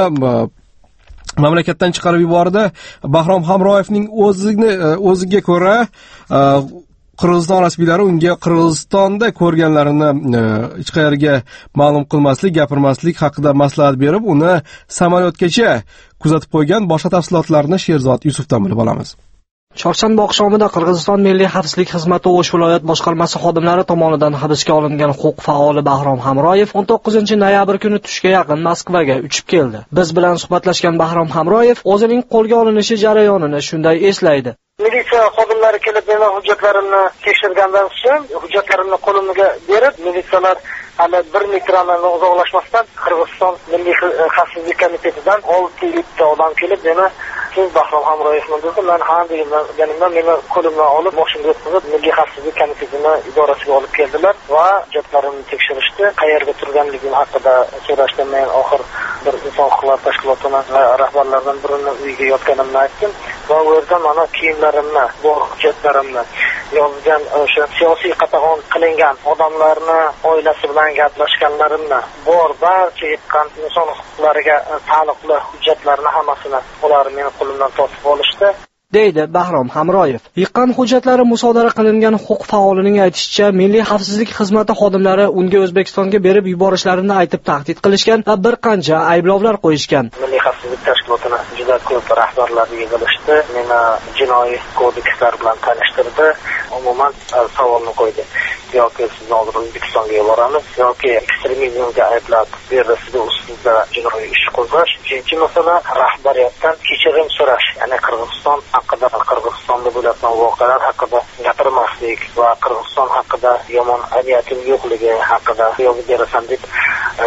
mamlakatdan chiqarib yubordi. Bahrom Hamroyevning o'ziga ko'ra Qirg'iziston rasmiylari unga Qirg'izistonda ko'rganlarini hech qayerga ma'lum qilmaslik, gapirmaslik haqida maslahat berib, uni samolyotgacha kuzatib qo'ygan. Boshqa tafsilotlarni Sherzod Yusufdan bilib olamiz. Chorshanba oqshomida Qirg'iziston Milliy xavfsizlik xizmati O'sh viloyat boshqarmasi xodimlari tomonidan hibsga olingan huquq faoli Bahrom Hamroyev 19-noyabr kuni tushga yaqin Moskvaga uchib keldi. Biz bilan suhbatlashgan Bahrom Hamroyev o'zining qo'lga olinishi jarayonini shunday eslaydi. Militsiya xodimlari kelib, meni hujjatlarimni tekshirgandan so'ng, hujjatlarimni qo'limga berib, militsiyalar hali 1 metrdan uzoqlashmasdan Qirg'iziston Milliy xavfsizlik komitetidan 6 odam kelib, meni siz Bahrom Hamroyevman dedi. Men ha deganimda meni qo'limdan olib, mashinaga o'tkazib, Milliy xavfsizlik komitetini idorasiga olib keldilar va hujjatlarimni tekshirishdi. Qayerga turganligim haqida so'rashdi. Men oxir bir inson huquqlari tashkilotining rahbarlaridan birini uyiga yotganimni aytdim va u yerda mana kiyimlarimni, bu hujjatlarimni yozgan, o'sha siyosiy qatag'on qilingan odamlarni oilasi bilan gaplashganlarimni, bor barcha yiqqan inson huquqlariga taalluqli hujjatlarni hammasini ular meni qo'limdan tortib olishdi, deydi Bahrom Hamroyev. Yiqqan hujjatlari musodara qilingan huquq faolining aytishicha, Milliy xavfsizlik xizmati xodimlari unga O'zbekistonga berib yuborishlarini aytib tahdid qilishgan va bir qancha ayblovlar qo'yishgan. Milliy xavfsizlik tashkilotining juda ko'p rahbarlari yig'ilishdi, meni jinoiy kodekslar bilan tanishtirdi. Umuman savolni qo'ydi: yoki sizni hozir O'zbekistonga yuboramiz, yoki ekstremizmga ayblab berishda ustida jinoiy ish qo'zg'ash. Ikkinchi masala rahbariyatdan kechirim so'rash, ya'ni Qirg'iziston haqida, Qirg'izistonda bo'layotgan voqealar haqida gapirmaslik va Qirg'iziston haqida yomon niyatim yo'qligi haqida yozib berasan deb aytishdi.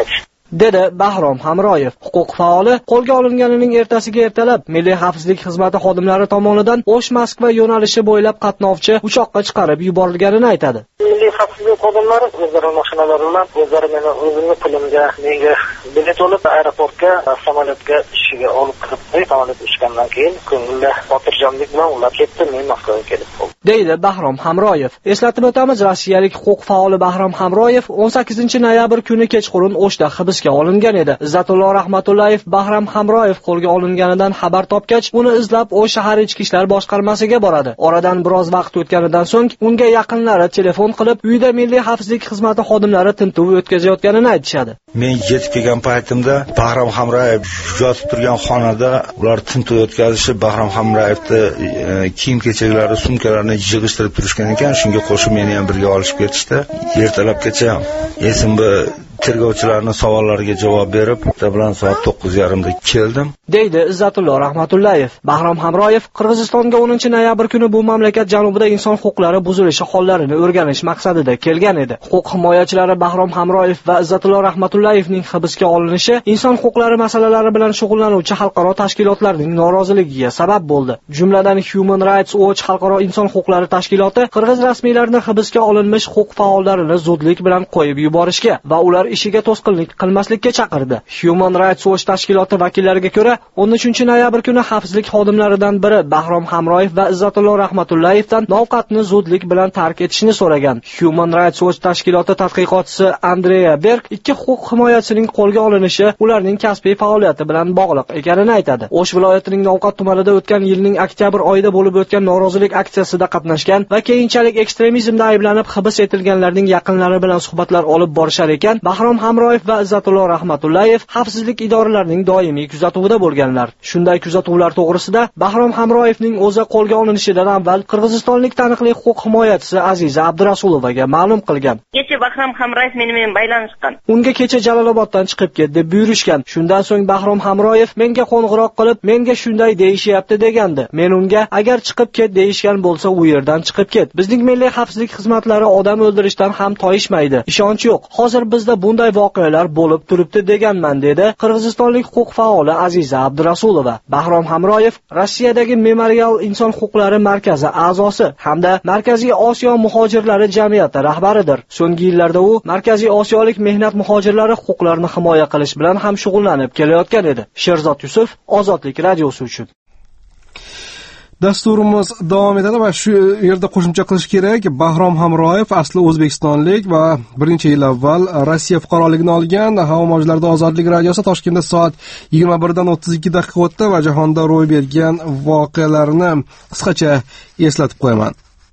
dedi Bahrom Hamroyev. Huquq faoli qo'lga olinganining ertasiga ertalab Milliy xavfsizlik xizmati xodimlari tomonidan O'sh-Moskva yo'nalishi bo'ylab qatnovchi uchoqqa chiqarib yuborilganini aytadi. Milliy xavfsizlik xodimlari o'zlari mashinalari bilan o'zimni pulimga menga bilet olib aeroportga samolyotga ishiga olib kirib samolyot uchgandan keyin ko'ngilda xotirjamlik bilan ular ketdi, men Moskvaga kelib qoldim, deydi Bahrom Hamroyev. Eslatib o'tamiz, rossiyalik huquq faoli Bahrom Hamroyev 18 noyabr kuni kechqurun O'shda hibsga olingan edi. Izzatullo Rahmatullayev Bahrom Hamroyev qo'lga olinganidan xabar topgach, uni izlab O'sh shahar ichki ishlar boshqarmasiga boradi. Oradan biroz vaqt o'tganidan so'ng unga yaqinlari telefon qilib, uyda Milliy xavfsizlik xizmati xodimlari tintuv o'tkazayotganini aytishadi. Men yetib kelgan paytimda Bahrom Hamroyev yotib turgan xonada ular tintuv o'tkazishib, Bahrom Hamroyevni kiyim-kechaklari, sumkalarini yig'ishtirib turishgan ekan. Shunga qo'shib meni ham birga olishib ketishdi. Ertalabgacha esimni tergovchilarning savollariga javob berib, bilan soat 9:30da keldim, deydi Izzatullo Rahmatullayev. Bahrom Hamroyev Qirg'izistonga 10 noyabr kuni bu mamlakat janubida inson huquqlari buzilishi hollarini o'rganish maqsadida kelgan edi. Huquq himoyachilari Bahrom Hamroyev va Izzatullo Rahmatullayevning hibsga olinishi inson huquqlari masalalari bilan shug'ullanuvchi xalqaro tashkilotlarning noroziligiga sabab bo'ldi. Jumladan Human Rights Watch xalqaro inson huquqlari tashkiloti qirg'iz rasmiylarini hibsga olinmish huquq faollarini zudlik bilan qo'yib yuborishga va ular ishiga to'sqinlik qilmaslikka chaqirdi. Human Rights Watch tashkiloti vakillariga ko'ra, 13 noyabr kuni xavfsizlik xodimlaridan biri Bahrom Hamroyev va Izzatullo Rahmatullayevdan navqatni zudlik bilan tark etishni so'ragan. Human Rights Watch tashkiloti tadqiqotchisi Andrea Berg ikki huquq himoyachisining qo'lga olinishi ularning kasbiy faoliyati bilan bog'liq ekanini aytadi. O'sh viloyatining Navqat tumanida o'tgan yilning oktyabr oyida bo'lib o'tgan norozilik aksiyasida qatnashgan va keyinchalik ekstremizmda ayblanib hibs etilganlarning yaqinlari bilan suhbatlar olib borishar ekan. Bahrom Hamroyev va Izzatullo Rahmatullayev xavfsizlik idoralarining doimiy kuzatuvida bo'lganlar. Shunday kuzatuvlar to'g'risida Bahrom Hamroyevning o'zi qo'lga olinishidan avval qirg'izistonlik taniqli huquq himoyachisi Aziza Abdurasulovaga ma'lum qilgan. Kecha Bahrom Hamroyev meni bilan baylanishgan. Unga kecha Jaloloboddan chiqib ket deb buyurishgan. Shundan so'ng Bahrom Hamroyev menga qo'ng'iroq qilib, menga shunday deyishyapti degandi. Men unga agar chiqib ket deyishgan bo'lsa, u yerdan chiqib ket. Bizning milliy xavfsizlik xizmatlari odam o'ldirishdan ham toyishmaydi. Ishonch yo'q. Hozir bizda bunday voqealar bo'lib turibdi deganman, dedi qirg'izistonlik huquq faoli Aziza Abdurasulova. Bahrom Hamroyev Rossiyadagi Memorial inson huquqlari markazi a'zosi hamda Markaziy Osiyo muhojirlari jamiyati rahbaridir. So'nggi yillarda u Markaziy Osiyolik mehnat muhojirlari huquqlarini himoya qilish bilan ham shug'ullanib kelayotgan edi. Sherzod Yusuf, Ozodlik radiosi uchun. Dasturimiz davom etadi va shu yerda qo'shimcha qilish kerak. Bahrom Hamroyev asli o'zbekistonlik va bir necha yil avval Rossiya fuqaroligini olgan. Havo mavjlarida Ozodlik radiosi Toshkentda soat 21:32 o'tdi va jahonda ro'y bergan voqealarni qisqacha eslatib qo'yaman.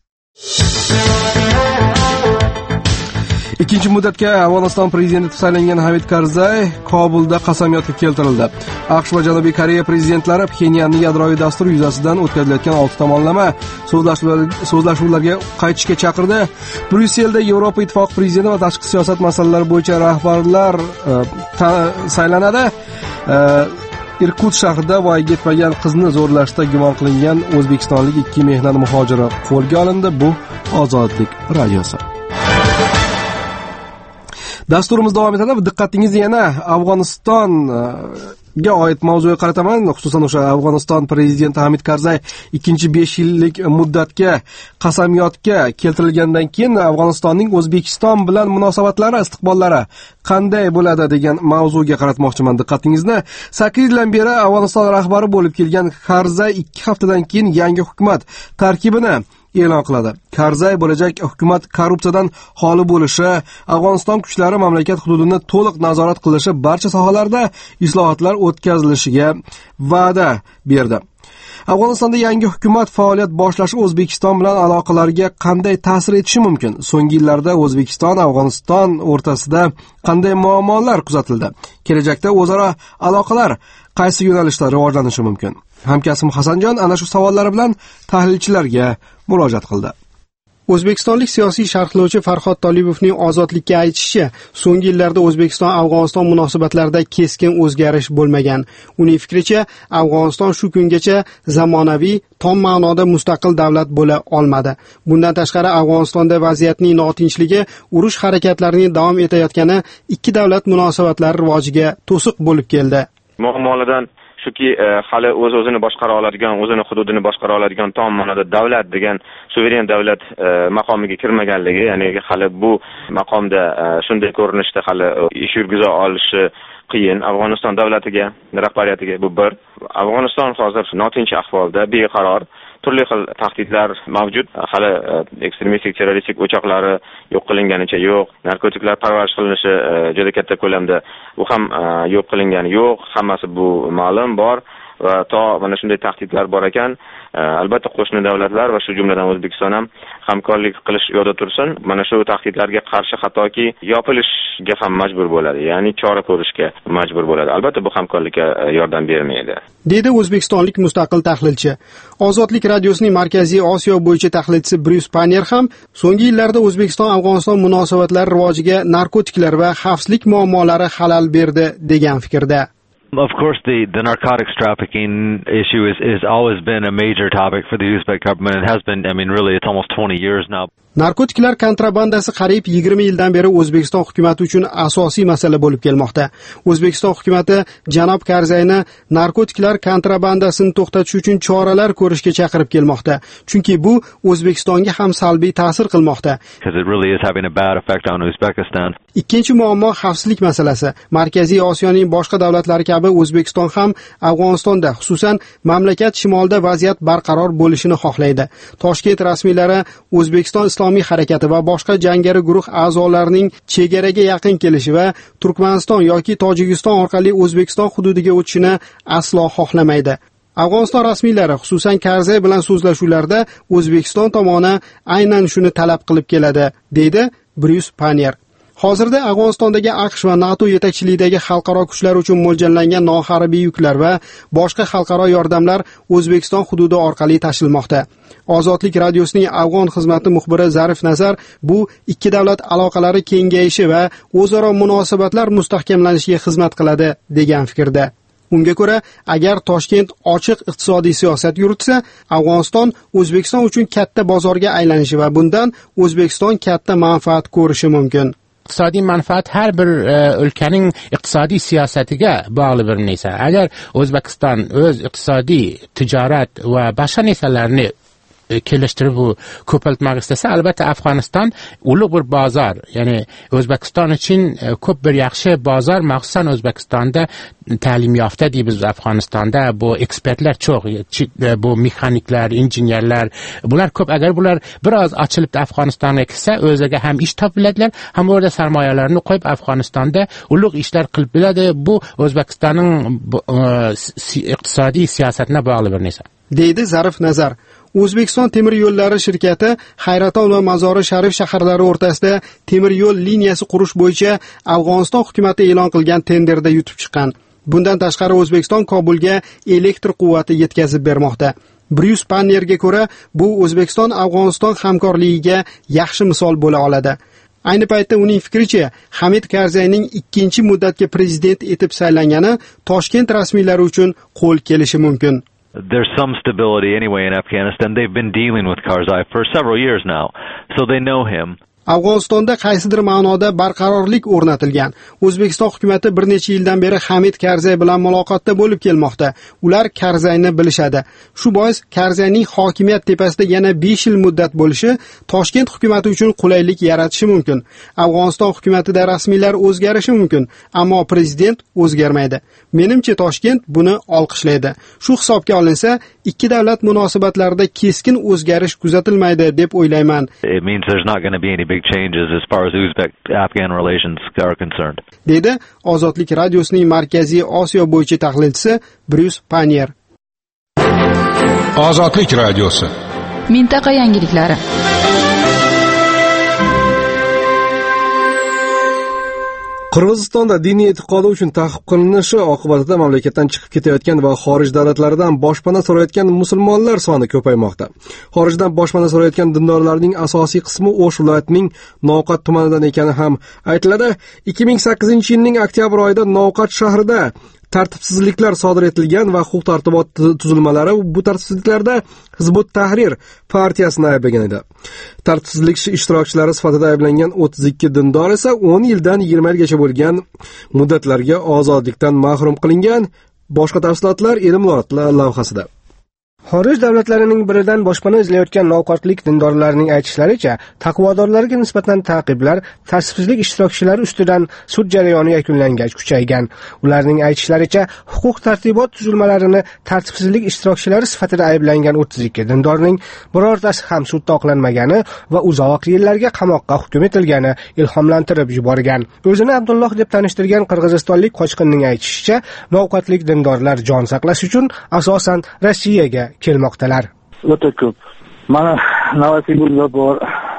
Ikkinchi muddatga Afg'oniston prezidenti saylangan Hamid Karzay Kobulda qasamyodga keltirildi. AQSh va Janubiy Koreya prezidentlari Pxenyanning yadroviy dasturi yuzasidan o'tkazilayotgan 6 tomonlama so'zlashuvlarga qaytishga chaqirdi. Bryusselda Yevropa Ittifoqi prezidenti va tashqi siyosat masalalari bo'yicha rahbarlar saylanadi. Irkut shahrida voyaga yetmagan qizni zo'rlashda gumon qilingan o'zbekistonlik 2 mehnat muhojiri qo'lga olindi. Bu Ozodlik radiosi. Dasturimiz davom etadi. Diqqatingizni yana Afg'onistonga oid mavzuga qarataman. Xususan o'sha Afg'oniston prezidenti Hamid Karzay 5 yillik muddatga qasamyodga keltirilgandan keyin Afg'onistonning O'zbekiston bilan munosabatlari, istiqbollari qanday bo'ladi degan mavzuga qaratmoqchiman diqqatingizni. 8 yildan beri Afg'oniston rahbari bo'lib kelgan Karzay 2 haftadan keyin yangi hukumat tarkibini e'lon qiladi. Karzay bo'lajak hukumat korrupsiyadan xoli bo'lishi, Afg'oniston kuchlari mamlakat hududini to'liq nazorat qilishi, barcha sohalarda islohotlar o'tkazilishiga va'da berdi. Afg'onistonda yangi hukumat faoliyat boshlashi O'zbekiston bilan aloqalarga qanday ta'sir etishi mumkin? So'nggi yillarda O'zbekiston Afg'oniston o'rtasida qanday muammolar kuzatildi? Kelajakda o'zaro aloqalar qaysi yo'nalishda rivojlanishi mumkin? Hamkasbim Hasanjon ana shu savollar bilan tahlilchilarga murojaat qildi. O'zbekistonlik siyosiy sharhlovchi Farhod Tolibovning Ozodlikka aytishicha, so'nggi yillarda O'zbekiston-Afg'oniston munosabatlarida keskin o'zgarish bo'lmagan. Uning fikricha, Afg'oniston shu kungacha zamonaviy, tom ma'noda mustaqil davlat bo'la olmadi. Bundan tashqari, Afg'onistonda vaziyatning notinchligi, urush harakatlarining davom etayotgani ikki davlat munosabatlari rivojiga to'siq bo'lib keldi. Muammolardan shuki, hali o'zini boshqara oladigan, o'zini hududini boshqara oladigan tom ma'noda davlat degan suveren davlat maqomiga kirmaganligi, ya'ni hali bu maqomda shunday ko'rinishda hali ish yurgiza olishi qiyin. Afg'oniston davlatiga, rahbariyatiga bu bir. Afg'oniston hozir notinch ahvolda, beqaror, turli xil tahdidlar mavjud. Hali ekstremistik terroristik o'choqlari yo'q qilinganicha yo'q, narkotiklar parvarish qilinishi juda katta ko'lamda bu ham yo'q qilingani yo'q. Hammasi bu ma'lum bor va to mana shunday tahdidlar bor ekan, albatta qo'shni davlatlar va shu jumladan O'zbekiston ham hamkorlik qilish yo'lda tursin. Mana shu tahdidlarga qarshi hattoki yopilishga ham majbur bo'ladi, ya'ni chora ko'rishga majbur bo'ladi. Albatta bu hamkorlikka yordam bermaydi, dedi o'zbekistonlik mustaqil tahlilchi. Ozodlik radiosining Markaziy Osiyo bo'yicha tahlilchisi Bryus Panier ham so'nggi yillarda O'zbekiston-Afg'oniston munosabatlari rivojiga narkotiklar va xavfsizlik muammolari xalal berdi degan fikrda. Of course, the narcotics trafficking issue is always been a major topic for the Uzbek government. It has been, I mean, really, it's almost 20 years now. Narkotiklar kontrabandasi qariyb 20 yildan beri O'zbekiston hukumatı uchun asosiy masala bo'lib kelmoqda. O'zbekiston hukumatı janob Karzayni narkotiklar kontrabandasini to'xtatish uchun choralar ko'rishga chaqirib kelmoqda. Chunki bu O'zbekistonga ham salbiy ta'sir qilmoqda. Because it really is having a bad effect on Uzbekistan. Ikkinchi muammo xavfsizlik masalasi. Markaziy Osiyoning boshqa davlatlari kabi O'zbekiston ham Afg'onistonda, xususan mamlakat shimolida vaziyat barqaror bo'lishini xohlaydi. Toshkent rasmiylari O'zbekiston Islomiy harakati va boshqa jangari guruh a'zolarining chegaraga yaqin kelishi va Turkmaniston yoki Tojikiston orqali O'zbekiston hududiga o'tishini aslo xohlamaydi. Afg'oniston rasmiylari xususan Karzay bilan so'zlashuvlarda O'zbekiston tomoni aynan shuni talab qilib keladi, deydi Bryus Panier. Hozirda Afg'onistondagi AQSh va NATO yetakchiligidagi xalqaro kuchlar uchun mo'ljallangan noharbiy yuklar va boshqa xalqaro yordamlar O'zbekiston hududi orqali tashilmoqda. Ozodlik radiosining Afg'on xizmati muxbiri Zarif Nazar bu ikki davlat aloqalari kengayishi va o'zaro munosabatlar mustahkamlanishiga xizmat qiladi degan fikrda. Unga ko'ra, agar Toshkent ochiq iqtisodiy siyosat yuritsa, Afg'oniston O'zbekiston uchun katta bozorga aylanishi va bundan O'zbekiston katta manfaat ko'rishi mumkin. iqtisodiy manfaat har bir ülkenin iqtisodiy siyosatiga bog'liq bir narsa. Agar O'zbekiston o'z iqtisodiy, tijorat va boshqa narsalarni kelishtirib ko'paytirmoq istasa, albatta Afg'oniston ulug' bir bozor, ya'ni O'zbekiston uchun ko'p bir yaxshi bozor, maxsusan O'zbekistonda ta'lim yofta deymiz, Afg'onistonda bu ekspertlar cho'q, bu mexaniklar, injenerlar, bular ko'p. Agar bular biroz ochilib Afg'onistonga kelsa, o'ziga ham ish topiladilar, ham o'rda sarmoyalarini qo'yib Afg'onistonda ulug' ishlar qilib biladi. Bu O'zbekistonning iqtisodiy siyosatiga bog'liq bir narsa, deydi Zarif Nazar. O'zbekiston temir yo'llari shirkati Hayraton va Mazori Sharif shaharlari o'rtasida temir yo'l liniyasi qurish bo'yicha Afg'oniston hukumatı e'lon qilgan tenderda yutib chiqqan. Bundan tashqari O'zbekiston Kobulga elektr quvvati yetkazib bermoqda. Bryus Panierga ko'ra, bu O'zbekiston Afg'oniston hamkorligiga yaxshi misol bo'la oladi. Ayni paytda uning fikricha, Hamid Karzayning ikkinchi muddatga prezident etib saylangani Toshkent rasmiylari uchun qo'l kelishi mumkin. There's some stability anyway in Afghanistan. They've been dealing with Karzai for several years now, so they know him. Afg'onistonda qaysidir ma'noda barqarorlik o'rnatilgan. O'zbekiston hukumatı bir necha yildan beri Hamid Karzay bilan muloqotda bo'lib kelmoqda. Ular Karzayni bilishadi. Shu bois Karzayning hokimiyat tepasida yana 5 yil muddat bo'lishi Toshkent hukumatı uchun qulaylik yaratishi mumkin. Afg'oniston hukumatida rasmiylar o'zgarishi mumkin, ammo prezident o'zgarmaydi. Menimcha Toshkent buni olqishlaydi. Shu hisobga olinsa, ikki davlat munosabatlarida keskin o'zgarish kuzatilmaydi deb o'ylayman. It means there's not going to be any big changes as far as Uzbek-Afghan relations are concerned. Dedi Ozodlik radiosining Markaziy Osiyo bo'yicha tahlilchisi Bryus Panier. Ozodlik radiosi. Mintaqa yangiliklari. Qirg'izistonda diniy e'tiqodi uchun ta'qib qilinishi oqibatida mamlakatdan chiqib ketayotgan va xorij davlatlaridan boshpana so'rayotgan musulmonlar soni ko'paymoqda. Xorijdan boshpana so'rayotgan dindorlarning asosiy qismi O'sh viloyatining Novqat tumanidan ekani ham aytiladi. 2008-yilning oktyabr oyida Novqat shahrida tartibsizliklar sodir etilgan va huquq-tartibot tuzilmalari bu tartibsizliklarda Hizbut Tahrir partiyasini ayblagan edi. Tartibsizlik ishtirokchilari sifatida ayblangan 32 dindor esa 10 yildan 20 yilgacha bo'lgan muddatlarga ozodlikdan mahrum qilingan. Boshqa tafsilotlar Ilm lavhasida. Xorij davlatlarining biridan boshpana izlayotgan novqatlik dindorlarning aytishlaricha, taqvodorlarga nisbatan ta'qiblar tartibsizlik ishtirokchilari ustidan sud jarayoni yakunlangach kuchaygan. Ularning aytishlaricha, huquq-tartibot tuzilmalarini tartibsizlik ishtirokchilari sifatida ayblangan 32 dindorning birortasi ham sudda oqlanmagani va uzoq yillarga qamoqqa hukm etilgani ilhomlantirib yuborgan. O'zini Abdulloh deb tanishtirgan qirg'izistonlik qochqinning aytishicha, novqatlik dindorlar jon saqlash uchun asosan Rossiyaga kelmoqdalar. O'ta ko'p. Mana Novosibirda bor,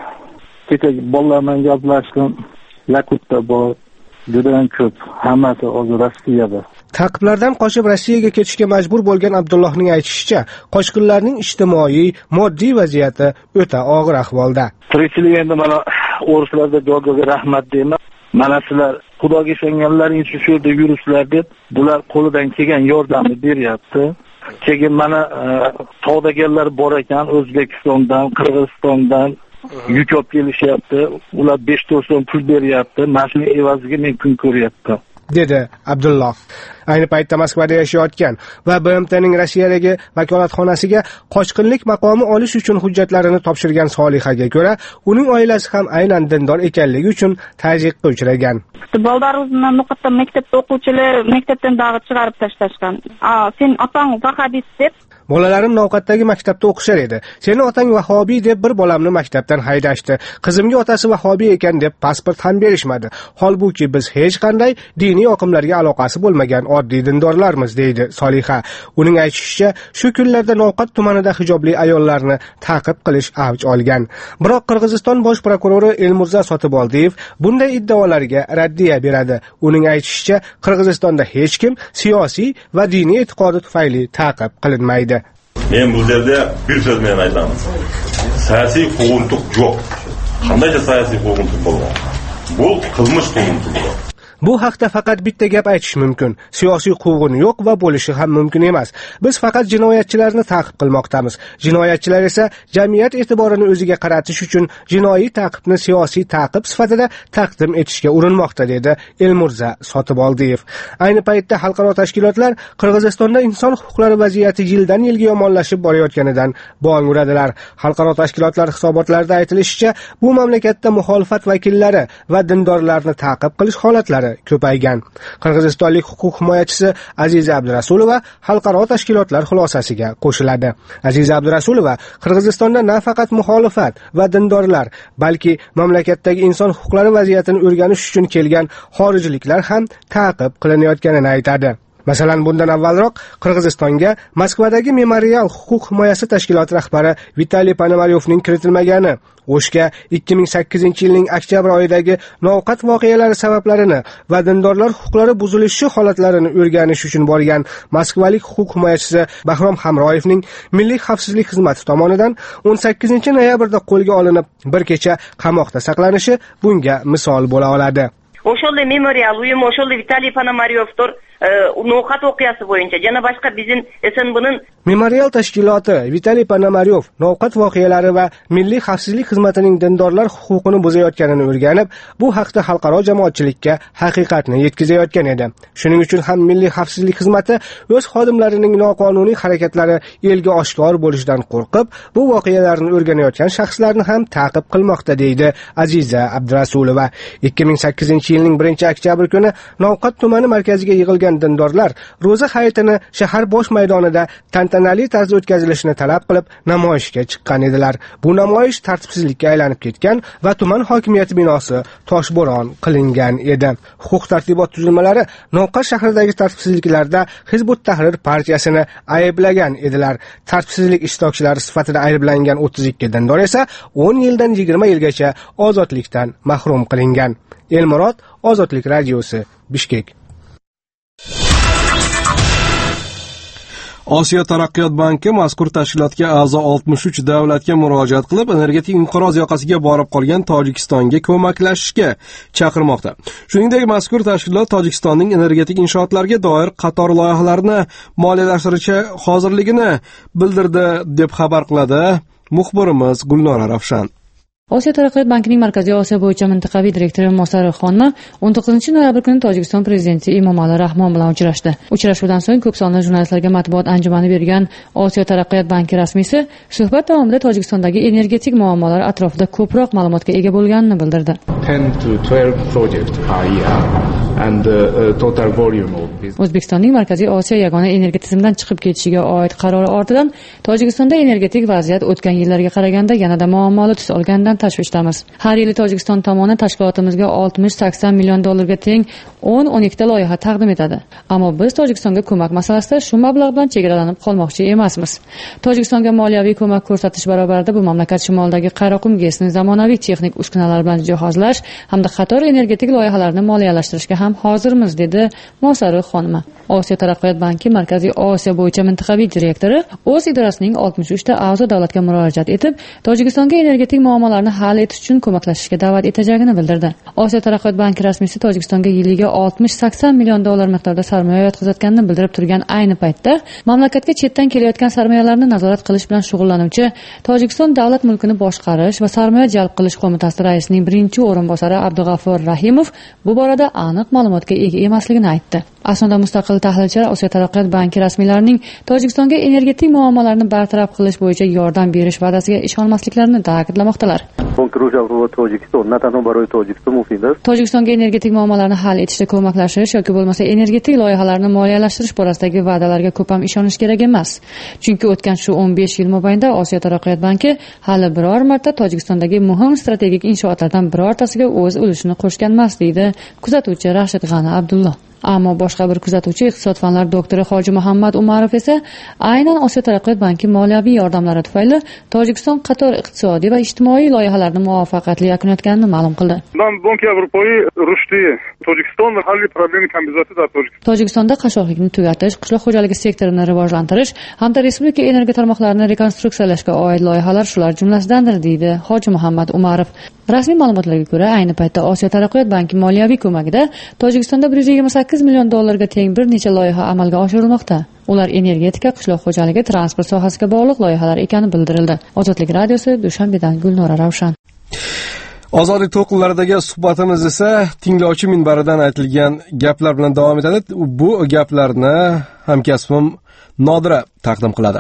kecha bolalar bilan gaplashdim, Yakutda bor, juda ko'p. Hammasi hozir Rossiyada. Ta'qiblardan qochib Rossiyaga ketishga majbur bo'lgan Abdullohning aytishicha, qochqinlarning ijtimoiy, moddiy vaziyati o'ta og'ir ahvolda. Tirikchilik endi mana o'rislarda joyga rahmat deyman. Mana sizlar Xudoga ishonganlaringiz shu yerda yuribsizlar deb, bular qo'lidan kelgan yordamni beryapti. Keyin mana savdogarlar bor ekan, O'zbekistondan, Qirg'izistondan yuk olib kelishyapti. Ular 5-4 so'm pul beryapti. Mashina evaziga men kun ko'ryapman, dedi Abdulloh. Ayni paytda Moskvada yashayotgan va BMTning Rossiyadagi vakolatxonasiga qochqinlik maqomi olish uchun hujjatlarini topshirgan Solihaga ko'ra, uning oilasi ham aynan dindor ekanligi uchun tazyiqqa uchragan. Baldarimizni Nuqatda maktabda o'quvchilar maktabdan dag'ib chiqarib tashlashgan. Sen otang vahabist deb. Bolalarim Novqatdagi maktabda o'qishar edi. Seni otang vahobiy deb bir bolamni maktabdan haydashdi. Qizimga otasi vahobiy ekan deb pasport ham berishmadi. Holbuki biz hech qanday diniy oqimlarga aloqasi bo'lmagan oddiy dindorlarmiz, deydi Soliha. Uning aytishicha, shu kunlarda Novqat tumanida hijobli ayollarni ta'qib qilish avj olgan. Biroq Qirg'iziston bosh prokurori Elmurza Sotiboldiyev bunday iddaolarga raddiya beradi. Uning aytishicha, Qirg'izistonda hech kim siyosiy va diniy e'tiqodi tufayli ta'qib qilinmaydi. Men bu yerda bir so'z bilan aytaman. Siyosiy quvuntuq yo'q. Qandaycha siyosiy quvuntuq bo'lgan? Bu qilmish quvuntuq. Bu haqda faqat bitta gap aytish mumkin. Siyosiy quvg'in yo'q va bo'lishi ham mumkin emas. Biz faqat jinoyatchilarni ta'qib qilmoqdamiz. Jinoyatchilar esa jamiyat e'tiborini o'ziga qaratish uchun jinoiy ta'qibni siyosiy ta'qib sifatida taqdim etishga urinmoqda, dedi Elmurza Sotiboldiyev. Ayni paytda xalqaro tashkilotlar Qirg'izistonda inson huquqlari vaziyati yildan yilga yomonlashib borayotganidan bong uradilar. Xalqaro tashkilotlar hisobotlarida aytilishicha, bu mamlakatda muxolifat vakillari va dindorlarni ta'qib qilish holatlari ko'paygan. Qirg'izistonlik huquq himoyachisi Aziza Abdurasulova xalqaro tashkilotlar xulosasiga qo'shiladi. Aziza Abdurasulova Qirg'izistonda nafaqat muxolifat va dindorlar, balki mamlakatdagi inson huquqlari vaziyatini o'rganish uchun kelgan xorijliklar ham ta'qib qilinayotganini aytadi. Masalan, bundan avvalroq Qirg'izistonga Moskvadagi Memorial huquq himoyasi tashkiloti rahbari Vitaliy Ponomaryovning kiritilmagani, O'shga 2008-yilning oktyabr oyidagi Novqat voqealari sabablarini va dindorlar huquqlari buzilishi holatlarini o'rganish uchun borgan moskvalik huquq himoyachisi Bahrom Hamroyevning Milliy xavfsizlik xizmati tomonidan 18-noyabrda qo'lga olinib, bir kecha qamoqda saqlanishi bunga misol bo'la oladi. O'sholda memorial uyum, o'sholda Vitaliy Ponomaryovdir. Novqat voqeasi bo'yicha yana boshqa bizim SNB'ning Memorial tashkiloti Vitaliy Ponomaryov Novqat voqealari va Milliy xavfsizlik xizmatining dindorlar huquqini buzayotganini o'rganib, bu haqda xalqaro jamoatchilikka haqiqatni yetkazayotgan edi. Shuning uchun ham Milliy xavfsizlik xizmati o'z xodimlarining noqonuniy harakatlari elga oshkor bo'lishidan qo'rqib, bu voqealarni o'rganayotgan shaxslarni ham ta'qib qilmoqda, deydi Aziza Abdurasulova. 2008-yilning 1-oktyabr kuni Novqat tumani markaziga yig'ilgan bo'lgan dindorlar ro'za hayitini shahar bosh maydonida tantanali tarzda o'tkazilishini talab qilib namoyishga chiqqan edilar. Bu namoyish tartibsizlikka aylanib ketgan va tuman hokimiyati binosi toshbo'ron qilingan edi. Huquq-tartibot tuzilmalari Novqosh shahridagi tartibsizliklarda Hizbut Tahrir partiyasini ayblagan edilar. Tartibsizlik ishtirokchilari sifatida ayblangan 32 dindor esa 10 yildan 20 yilgacha ozodlikdan mahrum qilingan. Elmurod, Ozodlik radiosi, Bishkek. Osiyo taraqqiyot banki mazkur tashkilotga a'zo 63 davlatga murojaat qilib, energetik inqiroz yoqasiga borib qolgan Tojikistonga ko'maklashishga chaqirmoqda. Shuningdek, mazkur tashkilot Tojikistonning energetik inshootlariga doir qator loyihalarni moliyalashtirishga hozirligini bildirdi, deb xabar qiladi muxbirimiz Gulnora Ravshan. Osiyo taraqqiyot bankining Markaziy Osiyo bo'yicha mintaqaviy direktori Mosari Xonma 19-noyabr kuni Tojikiston prezidenti Emomali Rahmon bilan uchrashdi. Uchrashuvdan so'ng ko'p sonli jurnalistlarga matbuot anjumani bergan Osiyo taraqqiyot banki rasmiysi suhbat davomida Tojikistondagi energetik muammolar atrofida ko'proq ma'lumotga ega bo'lganini bildirdi. 10 to 12 projects per year and total volume of business. O'zbekistonning Markaziy Osiyo yagona energetik tizimdan chiqib ketishiga oid qarori ortidan Tojikistonda energetik vaziyat o'tgan yillarga qaraganda yanada muammoli tus olgandan tashvishdamiz. Har yili Tojikiston tomoni tashkilotimizga 60-80 million dollarga teng 10-12 ta loyiha taqdim etadi. Ammo biz Tojikistonga ko'mak masalasida shu mablag' bilan chegaralanib qolmoqchi emasmiz. Tojikistonga moliyaviy ko'mak ko'rsatish barobarida bu mamlakat shimolidagi Qaraqum GESni zamonaviy texnik uskunalar bilan jihozlash hamda qator energetik loyihalarni moliyalashtirishga ham hozirmiz, dedi Mosari Xonma. Osiyo taraqqiyot banki Markaziy Osiyo bo'yicha mintaqaviy direktori o'z idorasining 63 ta a'zo davlatga murojaat etib, Tojikistonga energetik muammolarni hal etish uchun ko'maklashishga da'vat etajagini bildirdi. Osiyo taraqqiyot banki rasmiysi Tojikistonga yiliga 60-80 million dollar miqdorida sarmoya yotqizayotganini bildirib turgan ayni paytda mamlakatga chetdan kelayotgan sarmoyalarni nazorat qilish bilan shug'ullanuvchi Tojikiston davlat mulkini boshqarish va sarmoya jalb qilish qo'mitasi raisining birinchi o'rinbosari Abdug'affor Rahimov bu borada aniq ma'lumotga ega emasligini aytdi. Aslida mustaqil tahlilchilar Osiyo taraqqiyot banki rasmiylarining Tojikistonga energetik muammolarni bartaraf qilish bo'yicha yordam berish va'dasiga ishonmasliklarini ta'kidlamoqdalar. Tojikistonga energetik muammolarni hal etishda ko'maklashish yoki bo'lmasa energetik loyihalarni moliyalashtirish borasidagi va'dalarga ko'p ham ishonish kerak emas. Chunki o'tgan shu 15 yil mobaynida Osiyo taraqqiyot banki hali biror marta Tojikistondagi muhim strategik inshootlardan birortasiga o'z ulushini qo'shgan emas, deydi kuzatuvchi Rashid G'ani Abdulloh. Ammo boshqa bir kuzatuvchi iqtisod fanlari doktori Hoji Muhammad Umarov esa aynan Osiyo taraqqiyot banki moliyaviy yordamlari tufayli Tojikiston qator iqtisodiy va ijtimoiy loyihalarni muvaffaqiyatli yakunlayotganini ma'lum qildi. Tojikistonda qashshoqlikni tugatish, qishloq xo'jaligi sektorini rivojlantirish hamda respublika energiya tarmoqlarini rekonstruksiyalashga oid loyihalar shular jumlasidandir, deydi Hoji Muhammad Umarov. Rasmiy ma'lumotlarga ko'ra, ayni paytda Osiyo taraqqiyot banki moliyaviy ko'magida Tojikistonda 128 million dollarga teng bir necha loyiha amalga oshirilmoqda. Ular energetika, qishloq xo'jaligi, transport sohasiga bog'liq loyihalar ekani bildirildi. Ozodlik radiosi, Dushanbedan Gulnora Ravshan. Ozodlik to'lqinlaridagi suhbatimiz esa tinglovchi minbaridan aytilgan gaplar bilan davom etadi. Bu gaplarni hamkasbim Nodira taqdim qiladi.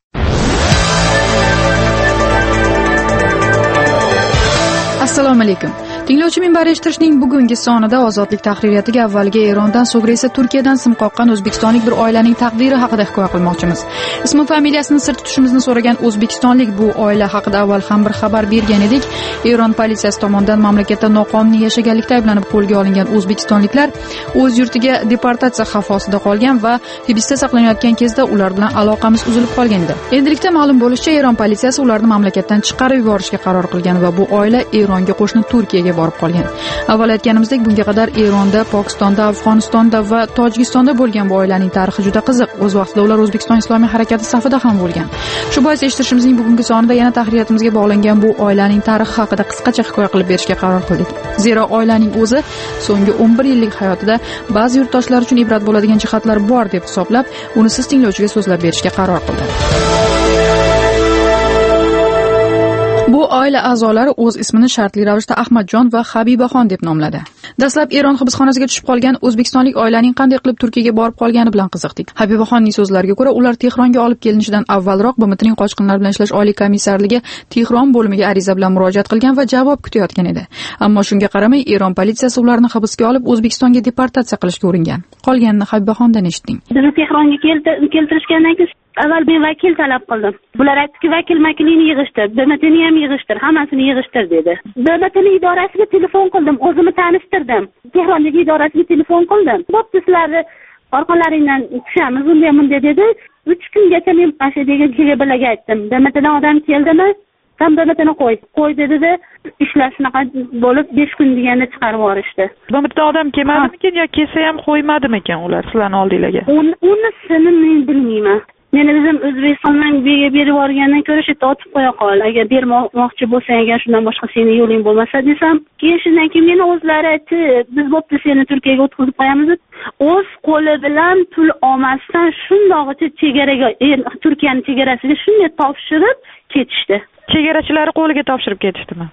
Assalomu alaykum. Tinglovchi minbari eshittirishning bugungi sonida ozodlik tahririyatiga avvaliga Erondan, so'ngra esa Turkiyadan sim qoqqan o'zbekistonlik bir oilaning taqdiri haqida hikoya qilmoqchimiz. Ismi familiyasini sir tutishimizni so'ragan o'zbekistonlik bu oila haqida avval ham bir xabar bergan edik. Eron politsiyasi tomonidan mamlakatda noqonuniy yashaganlikda ayblanib qo'lga olingan o'zbekistonliklar o'z yurtiga deportatsiya xavfi ostida qolgan va hibsda saqlanayotgan kezda ular bilan aloqamiz uzilib qolgan edi. Endilikda ma'lum bo'lishicha, Eron politsiyasi ularni mamlakatdan chiqarib yuborishga qaror qilgan va bu oila Eronga qo'shni Turkiyaga borib qolgan. Avval aytganimizdek, bunga qadar Eronda, Pokistonda, Afg'onistonda va Tojikistonda bo'lgan bu oilaning tarixi juda qiziq. O'z vaqtida ular O'zbekiston Islomiy harakati safida ham bo'lgan. Shu bois eshittirishimizning bugungi sonida yana tahriyatimizga bog'langan bu oilaning tarixi haqida qisqacha hikoya qilib berishga qaror qildik. Zero oilaning o'zi so'nggi 11 yillik hayotida ba'zi yurtdoshlar uchun ibrat bo'ladigan jihatlar bor deb hisoblab, uni siz tinglovchiga so'zlab berishga qaror qildi. Bu oila a'zolari o'z ismini shartli ravishda Ahmadjon va Habibaxon deb nomladi. Dastlab Eron hibsxonasiga tushib qolgan o'zbekistonlik oilaning qanday qilib Turkiyaga borib qolgani bilan qiziqdik. Habibaxonning so'zlariga ko'ra, ular Tehronga olib kelinishidan avvalroq BMTning qochqinlar bilan ishlash oliy komissarligi Tehron bo'limiga ariza bilan murojaat qilgan va javob kutayotgan edi. Ammo shunga qaramay Eron politsiyasi ularni hibsga olib O'zbekistonga deportatsiya qilishga uringan. Qolganini Habibaxondan eshitding. Bizni Tehronga keltirishgandan keyin avval men vakil talab qildim. Bular aytdiki, vakilini yig'ishtir, BMTni ham yig'ishtir, hammasini yig'ishtir dedi. BMTni idorasiga telefon qildim, o'zimni tanishtirdim. Tehrondagi idorasiga telefon qildim. Bo'pti, sizlarni orqalaringdan tushamiz, bunday dedi. 3 kungacha men Ashadaga bilaga aytdim. BMTdan odam keldimi? Ham BMTni qo'y dedi-da, ishlar shunaqa bo'lib 5 kun deganda chiqarib yuborishdi. BMTdan odam kelmadimikin yo kelsa ham qo'ymadimikan ular sizlarning oldinglarga? Unisini men bilmayman. Meni bizim O'zbekistondan berib yuborgandan ko'ra shu otib qo'ya qol. Agar bermoqchi bo'lsang, agar shundan boshqa sening yo'ling bo'lmasa desam, keyin shundan keyin meni o'zlari aytdi, biz bo'pti seni Turkiyaga o'tkazib qo'yamiz deb, o'z qo'li bilan pul olmasdan shundog'icha chegaraga, Turkiyaning chegarasiga shunday topshirib ketishdi. Chegarachilar qo'liga topshirib ketishdimi?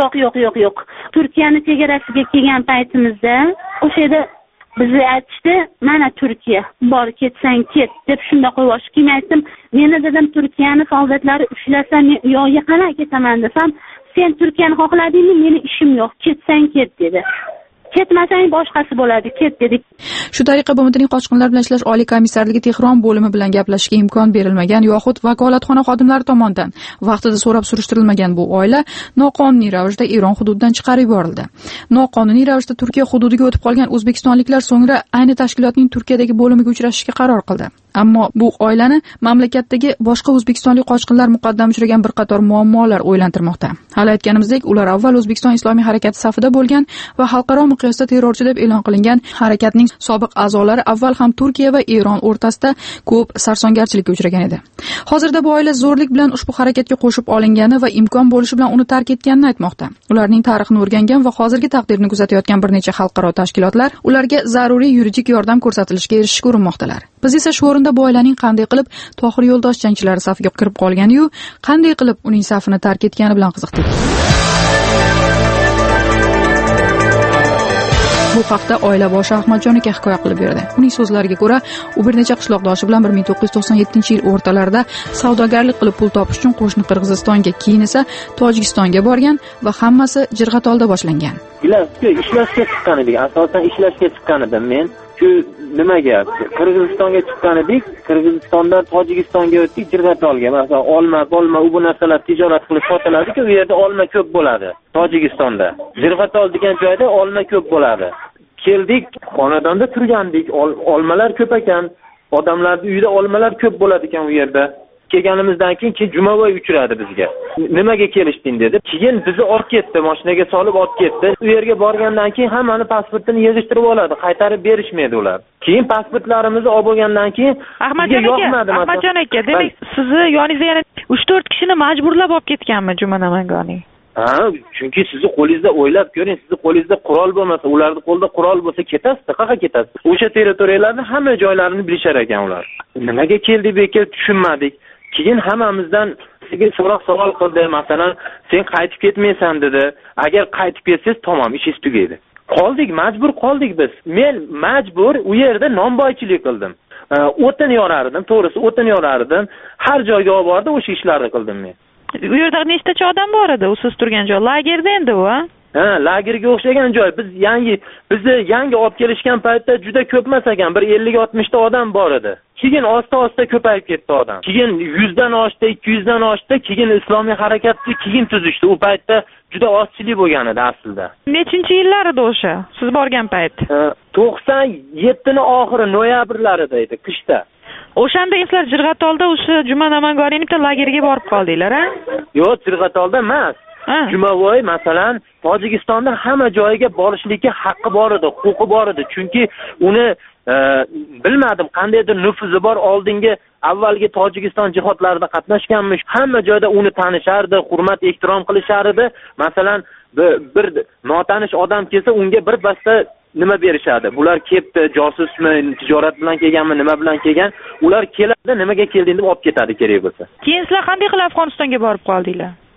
Yo'q. Turkiyaning chegarasiga kelgan paytimizda o'sha yerda bizni aytishdi, mana Turkiya, bor ketsang ket deb shunda qo'yib keyin aytdim, meni dedim Turkiyani soldatlari ushlasa yo'q, qalay ketaman desam, sen Turkiyani xohladingmi, meni ishim yo'q, ketsang ket dedi. Ketmasang boshqasi bo'ladi, ket dedik. Shu tariqa BMTning qochqinlar bilan ishlash oliy komissarligi Tehron bo'limi bilan gaplashishga imkon berilmagan yoxud vakolatxona xodimlari tomonidan vaqtida so'rab surishtirilmagan bu oila noqonuniy ravishda Eron hududidan chiqarib yuborildi. Noqonuniy ravishda Turkiya hududiga o'tib qolgan o'zbekistonliklar so'ngra ayni tashkilotning Turkiyadagi bo'limiga uchrashishga qaror qildi. Ammo bu oilani mamlakatdagi boshqa o'zbekistonlik qochqinlar muqaddam uchragan bir qator muammolar o'ylantirmoqda. Hali aytganimizdek, ular avval O'zbekiston Islomiy harakati safida bo'lgan va xalqaro miqyosda terrorchi deb e'lon qilingan harakatning sobiq a'zolari avval ham Turkiya va Eron o'rtasida ko'p sarsongarchilikka uchragan edi. Hozirda bu oila zo'rlik bilan ushbu harakatga qo'shib olingani va imkon bo'lishi bilan uni tark etganini aytmoqda. Ularning tarixini o'rgangan va hozirgi taqdirini kuzatayotgan bir necha xalqaro tashkilotlar ularga zaruriy yuridik yordam ko'rsatilishiga erishishga urinmoqdalar. Biz esa shu o'rinda bu oilaning qanday qilib Tohir Yo'ldosh jangchilari safiga kirib qolgani-yu, qanday qilib uning safini tark etgani bilan qiziqdik. Bu haqda oila boshi Ahmadjonika hikoya qilib berdi. Uning so'zlariga ko'ra, u bir necha qishloqdoshi bilan 1997-yil o'rtalarida savdogarlik qilib pul topish uchun qo'shni Qirg'izistonga, keyin esa Tojikistonga borgan va hammasi Jirg'atolda boshlangan. Ishlashga chiqqan edik. Asosan ishlashga chiqqan edim men. Shu nimaga Qirg'izistonga chiqqan edik, Qirg'izistondan Tojikistonga o'tdik, Jirg'atolga. Masalan, olma, bu narsalar tijorat qilib sotiladi-ku, u yerda olma ko'p bo'ladi. Tojikistonda. Jirg'atol degan joyda olma ko'p bo'ladi. Keldik, xonadonda turgandik, olmalar ko'p ekan, odamlarning uyida olmalar ko'p bo'ladi ekan u yerda. Kelganimizdan keyin Jumavoy uchradi bizga. Nimaga kelishding dedi. Keyin bizni olib ketdi, mashinaga solib olib ketdi. U yerga borgandan keyin hammani pasportini yig'ishtirib oladi, qaytarib berishmaydi ular. Keyin pasportlarimizni olib bo'lgandan keyin Ahmadjon aka, demak sizni yoningizda yana 3-4 kishini majburlab olib ketganmi Jumanamangoniy? Ha, chunki sizni qo'lingizda o'ylab ko'ring, sizni qo'lingizda qurol bo'lmasa, ularning qo'lida qurol bo'lsa ketasiz, qayerga ketasiz? O'sha territoriyalarning hamma joylarini bilishar ekan ular. Nimaga keldik bu yerga tushunmadik. Keyin hammamizdan sizga so'roq savol qildi. Masalan, sen qaytib ketmaysan dedi. Agar qaytib ketsangiz, tamom, ishingiz tugaydi. Majbur qoldik biz. Men majbur u yerda nonboychilik qildim. O'tin yorardim, to'g'risi o'tin yorardim. Har joyga olib bordim, o'sha ishlarni qildim men. U yerda nechtacha odam bor edi? Siz turgan joy lagerda endi u, ha? Ha, lagerga o'xshagan joy. Bizni yangi olib kelishgan paytda juda ko'p emas ekan, bir 50-60 ta odam bor edi. Keyin asta-asta ko'payib ketdi odam. Keyin 100 dan oshdi, 200 dan oshdi, keyin islomiy harakatni keyin tuzishdi. U paytda juda ozchilik bo'lgan edi aslida. Nechinchi yillar edi o'sha? Siz borgan payt? 97 oxiri, noyabrlarida edi, qishda. O'shanda sizlar Jirg'atolda o'sha Jumanamangoniy bitta lagerga borib qoldinglar, ha? Yo'q, Jirg'atolda emas. Jumavoy masalan Tojikistonda hamma joyiga borishlikka haqqi bor edi, huquqi bor edi. Chunki uni bilmadim, qandaydir nufuzi bor, oldingi avvalgi Tojikiston jihodlarida qatnashganmish. Hamma joyda uni tanishardi, hurmat, ehtirom qilishardi. Masalan, bir notanish odam kelsa, unga bir basta nima berishadi. Bular kelibdi, josusmi, tijorat bilan kelganmi, nima bilan kelgan? Ular keladi, nimaga kelding deb olib ketadi kerak bo'lsa. Keyin sizlar qanday qilib Afg'onistonga borib qoldinglar?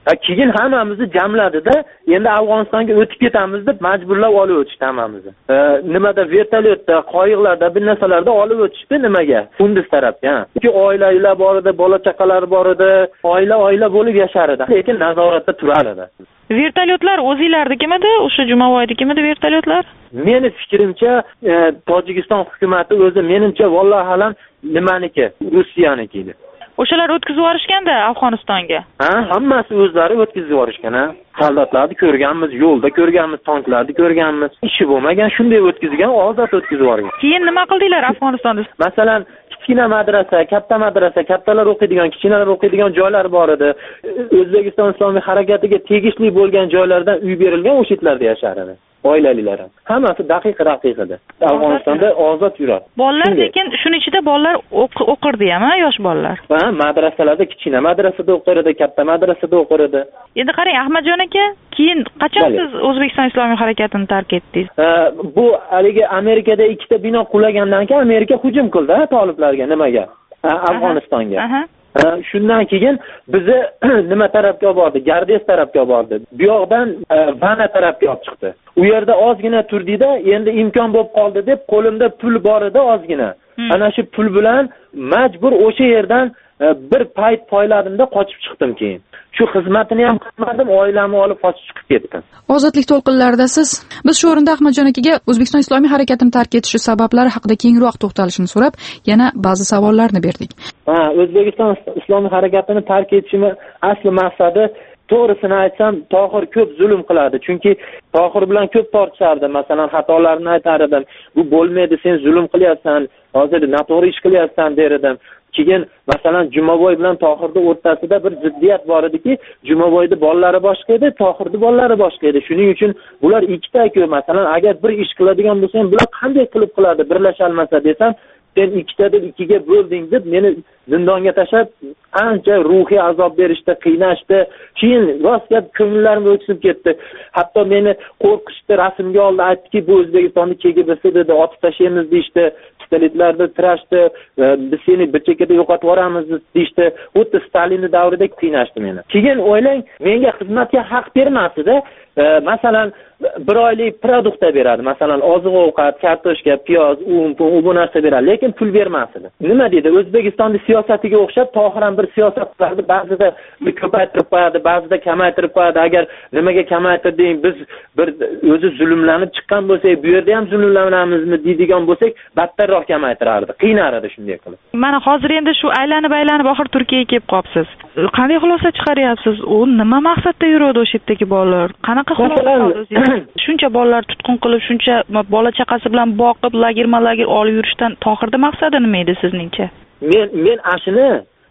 Keyin hammamizni jamladida, endi Afg'onistonga o'tib ketamiz deb majburlab olib o'tishdi hammamizni. Nimada vertolyotda, qo'yiqlarda, bir narsalarda olib o'tishdi nimaga? Kunduz tarafga. Chunki oilalar bor edi, bola chaqalar bor edi, oila bo'lib yashar edi, lekin nazoratda turar edi. Vertolyotlar o'zingizlarnikimidi? O'sha Jumaboynikimidi vertolyotlar? Meni fikrimcha, Tojikiston hukumati o'zi menimcha vallahi alam nimaniki? Rossiyaniki edi. O'shalar o'tkazib yuborishganda Afg'onistonga. Hammasi o'zlari o'tkazib yuborishgan. Soldatlarni ko'rganmiz, yo'lda ko'rganmiz, tanklarni ko'rganmiz. Ishi bo'lmagan, shunday o'tkazgan, ozod o'tkazib yuborgan. Keyin nima qildinglar Afg'onistonda? Masalan, kichkina madrasa, kattalar o'qiydigan, kichkinalar o'qiydigan joylar bor edi. O'zbekiston Islomiy harakatiga tegishli bo'lgan joylardan uy berilgan, o'sha yerlarda yashar edi. Oilalilar ham. Hammasi daqiqa edi. Afg'onistonda ozod yuradi. Bolalar lekin shuning ichida bolalar o'qirdi-ham, yosh bolalar. Madrasalarda kichkina madrasada o'qir edi, katta madrasada o'qir edi. Endi qarang, Ahmadjon aka, keyin qachon siz O'zbekiston Islomiy harakatini tark etdingiz? Bu haligi Amerikada ikkita bino qulagandan keyin Amerika hujum qildi toliblarga, nimaga? Afg'onistonga. Shundan keyin bizni nima tarafga olib bordi? Gardes tarafga olib bordi. Bu yoqdan Vana tarafga olib chiqdi. U yerda ozgina turdida, endi imkon bo'lib qoldi deb qo'limda pul bor edi ozgina. Ana shu pul bilan majbur o'sha yerdan bir payt poyladimda qochib chiqdim keyin. Shu xizmatini ham qilmadim, oilamni olib qochib chiqib ketdim. Ozodlik to'lqinlarida siz biz shu o'rinda Ahmadjon akaga O'zbekiston Islomiy harakatini tark etishi sabablari haqida kengroq to'xtalishini so'rab, yana ba'zi savollarni berdik. O'zbekiston Islomiy harakatini tark etishimi asli maqsadi, to'g'risini aytsam, Tohir ko'p zulm qiladi. Chunki Tohir bilan ko'p tortishardi. Masalan, xatolarni aytar edim. Bu bo'lmaydi, sen zulm qilyapsan, hozir noto'g'ri ish qilyapsan der edim. Keyin masalan Jumaboy bilan Tohirning o'rtasida bir ziddiyat bor ediki, Jumaboyning bolalari boshqa edi, Tohirning bolalari boshqa edi. Shuning uchun bular ikkita-ku, masalan, agar bir ish qiladigan bo'lsam, bular qanday qilib qiladi, birlasha olmasa desam, sen ikkita deb ikkiga bo'lding deb meni zindonga tashlab, ancha ruhiy azob berishdi, qiynashdi. Keyin rostga ko'ngillarim o'ksib ketdi. Hatto meni qo'rqishdi, rasmga oldi, aytdiki, bu O'zbekistonning KGB'si dedi, otib tashlaymiz deydi. Pistoletlarda tirashdi, biz seni bir chekkada yo'qotib yuboramiz deydi. Xuddi Stalin davrida qiynashdi meni. Keyin o'ylang, menga xizmatga haq bermasdi-da. Masalan, bir oylik produktda beradi. Masalan, oziq-ovqat, kartoshka, piyoz, un, bu narsa beradi, lekin pul bermasdi. Nima dedi? O'zbekistonning siyosatiga o'xshab Tohir ham bir siyosat qiladi. Ba'zida bir ko'paytirib qo'yadi, ba'zida kamaytirib qo'yadi. Agar nimaga kamaytirding, biz bir o'zi zulmlanib chiqqan bo'lsak, bu yerda ham zulmlanamizmi deydigan bo'lsak, battarroq kamaytirardi, qiynar edi shunday qilib. Mana hozir endi shu aylanib oxir Turkiyaga kelib qolibsiz. Qanday xulosa chiqaryapsiz? U nima maqsadda yuradi o'sha yerdagi bolalar? Qanaqa xulosa qildi? Shuncha bolalar tutqun qilib, shuncha bola chaqasi bilan boqib, lager olib yurishdan Tohirda maqsadi nima edi sizningcha? Men ashini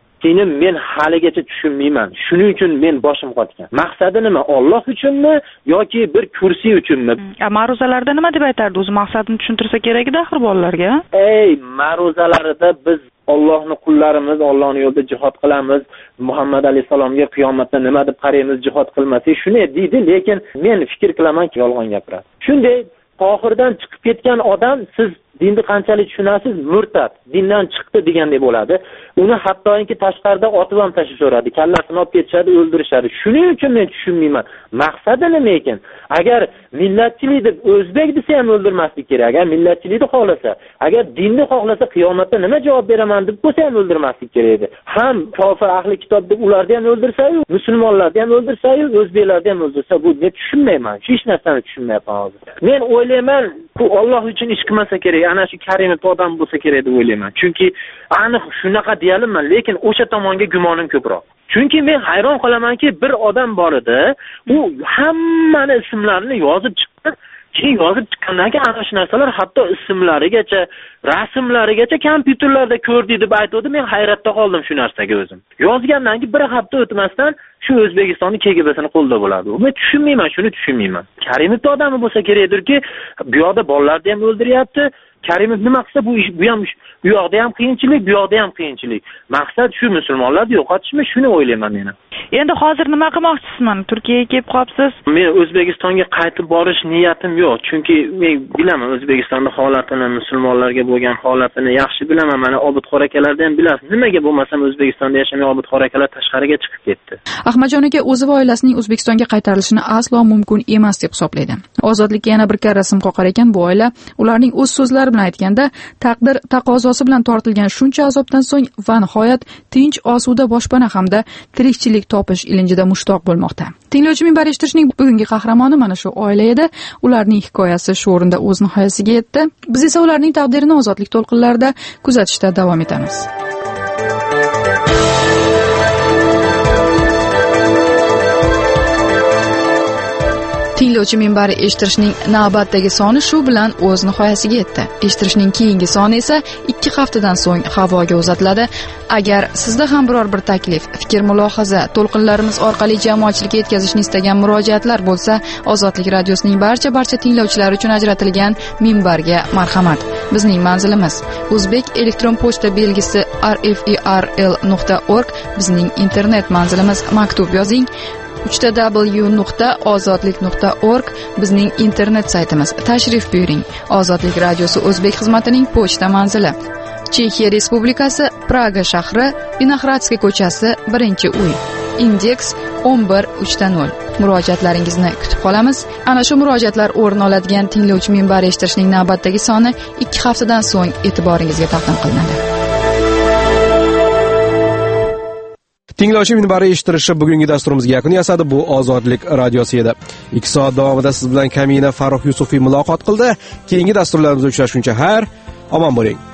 men haligacha tushunmayman. Shuning uchun men boshim qotgan. Maqsadi nima? Alloh uchunmi yoki bir kursi uchunmi? Ma'ruzalarda nima deb aytardi? O'zi maqsadini tushuntirsa kerak edi axir bolalarga. Ma'ruzalarida biz Allohning qullarimiz, Allohning yo'lida jihad qilamiz. Muhammad alayhisalomga qiyomatda nima deb qaraymiz, jihad qilmasak, shuni deydi, lekin men fikr qilamanki, yolg'on gapiradi. Shunday Tohirdan chiqib ketgan odam, siz dinni qanchalik tushunasiz, murtad, dindan chiqdi deganday bo'ladi. Uni hattoki tashqarida otib ham tashlashadi, kallasini olib ketishadi, o'ldirishadi. Shuning uchun men tushunmayman. Maqsadi nima ekan? Agar millatchilik deb o'zbek desa ham o'ldirmaslik kerak. Agar millatchilikni xohlasa, agar dinni xohlasa, qiyomatda nima javob beraman deb bo'lsa ham o'ldirmaslik kerak edi. Ham kofir ahli kitob deb ularni ham o'ldirsa-yu, musulmonlarni ham o'ldirsa-yu, o'zbeklarni ham o'ldirsa, bu men tushunmayman. Hech narsani tushunmayapman hozir. Men o'ylayman, bu Alloh uchun ish qilmasa kerak. Ana shu Karimov odam bo'lsa kerak deb o'ylayman. Chunki aniq shunaqa deyalimman, lekin o'sha tomonga gumonim ko'proq. Chunki men hayron qolamanki, bir odam bor edi, u hammani ismlarini yozib chiqdi. Keyin yozib chiqqandan keyin ana shu narsalar hatto ismlarigacha, rasmlarigacha kompyuterlarda ko'rdik deb aytdi. Men hayratda qoldim shu narsaga o'zim. Yozgandan keyin bir hafta o'tmasdan shu O'zbekistonning KGB'sini qo'lda bo'ladi. Men tushunmayman, shuni tushunmayman. Karimov odami bo'lsa kerakdirki, bu yoqda bolalarni ham o'ldiryapti, Karimov nima qilsa bu ham bu yoqda ham qiyinchilik, bu yoqda ham qiyinchilik. Maqsad shu musulmonlarni yo'qotishmi, shuni o'ylayman men. Endi hozir nima qilmoqchisiz? Mana Turkiyaga kelib qolibsiz. Men O'zbekistonga qaytib borish niyatim yo'q, chunki men bilaman O'zbekistonning holatini, musulmonlarga bo'lgan holatini yaxshi bilaman. Mana Obidxo'r akalardan ham bilasiz. Nimaga bo'lmasam O'zbekistonda yashamay Obidxo'r akalar tashqariga chiqib ketdi. Ahmadjon aka o'zi va oilasining O'zbekistonga qaytarilishini aslo mumkin emas deb hisoblaydi. Ozodlikka yana bir karra sim qoqar ekan bu oila. Ularning o'z so'zlari bilan aytganda, taqdir taqozosi bilan tortilgan shuncha azobdan so'ng va nihoyat tinch osuda boshpana hamda tirikchilik topish ilinjida mushtoq bo'lmoqda. Tinglovchi minbar eshitishning bugungi qahramoni mana shu oila edi. Ularning hikoyasi shu o'rinda o'z nihoyasiga yetdi. Biz esa ularning taqdirini ozodlik to'lqinlarida kuzatishda davom etamiz. Tinglovchi minbari eshittirishning navbatdagi soni shu bilan o'z nihoyasiga yetdi. Eshittirishning keyingi soni esa 2 haftadan so'ng havoga uzatiladi. Agar sizda ham biror bir taklif, fikr, mulohaza, to'lqinlarimiz orqali jamoatchilikka yetkazishni istagan murojaatlar bo'lsa, Ozodlik radiosining barcha tinglovchilari uchun ajratilgan minbarga marhamat. Bizning manzilimiz O'zbek elektron pochta belgisi rferl.org, bizning internet manzilimiz maktub yozing www.ozodlik.org, bizning internet saytimiz. Tashrif buyuring. Ozodlik radiosi O'zbek xizmatining pochta manzili Chexiya Respublikasi, Praga shahri, Vinohradskiy ko'chasi, 1-uy. Indeks 11300. Murojaatlaringizni kutib qolamiz. Ana shu murojaatlar o'rin oladigan tinglovchi minbar eshittirishning navbatdagi soni 2 haftadan so'ng e'tiboringizga taqdim qilinadi. Tinglovchi minbari eshittirishi bugungi dasturimizga yakun yasadi. Bu Ozodlik radiosi edi. 2 soat davomida siz bilan Kamina Farruh Yusufiy muloqot qildi. Keyingi dasturlarimizda uchrashguncha omon bo'ling.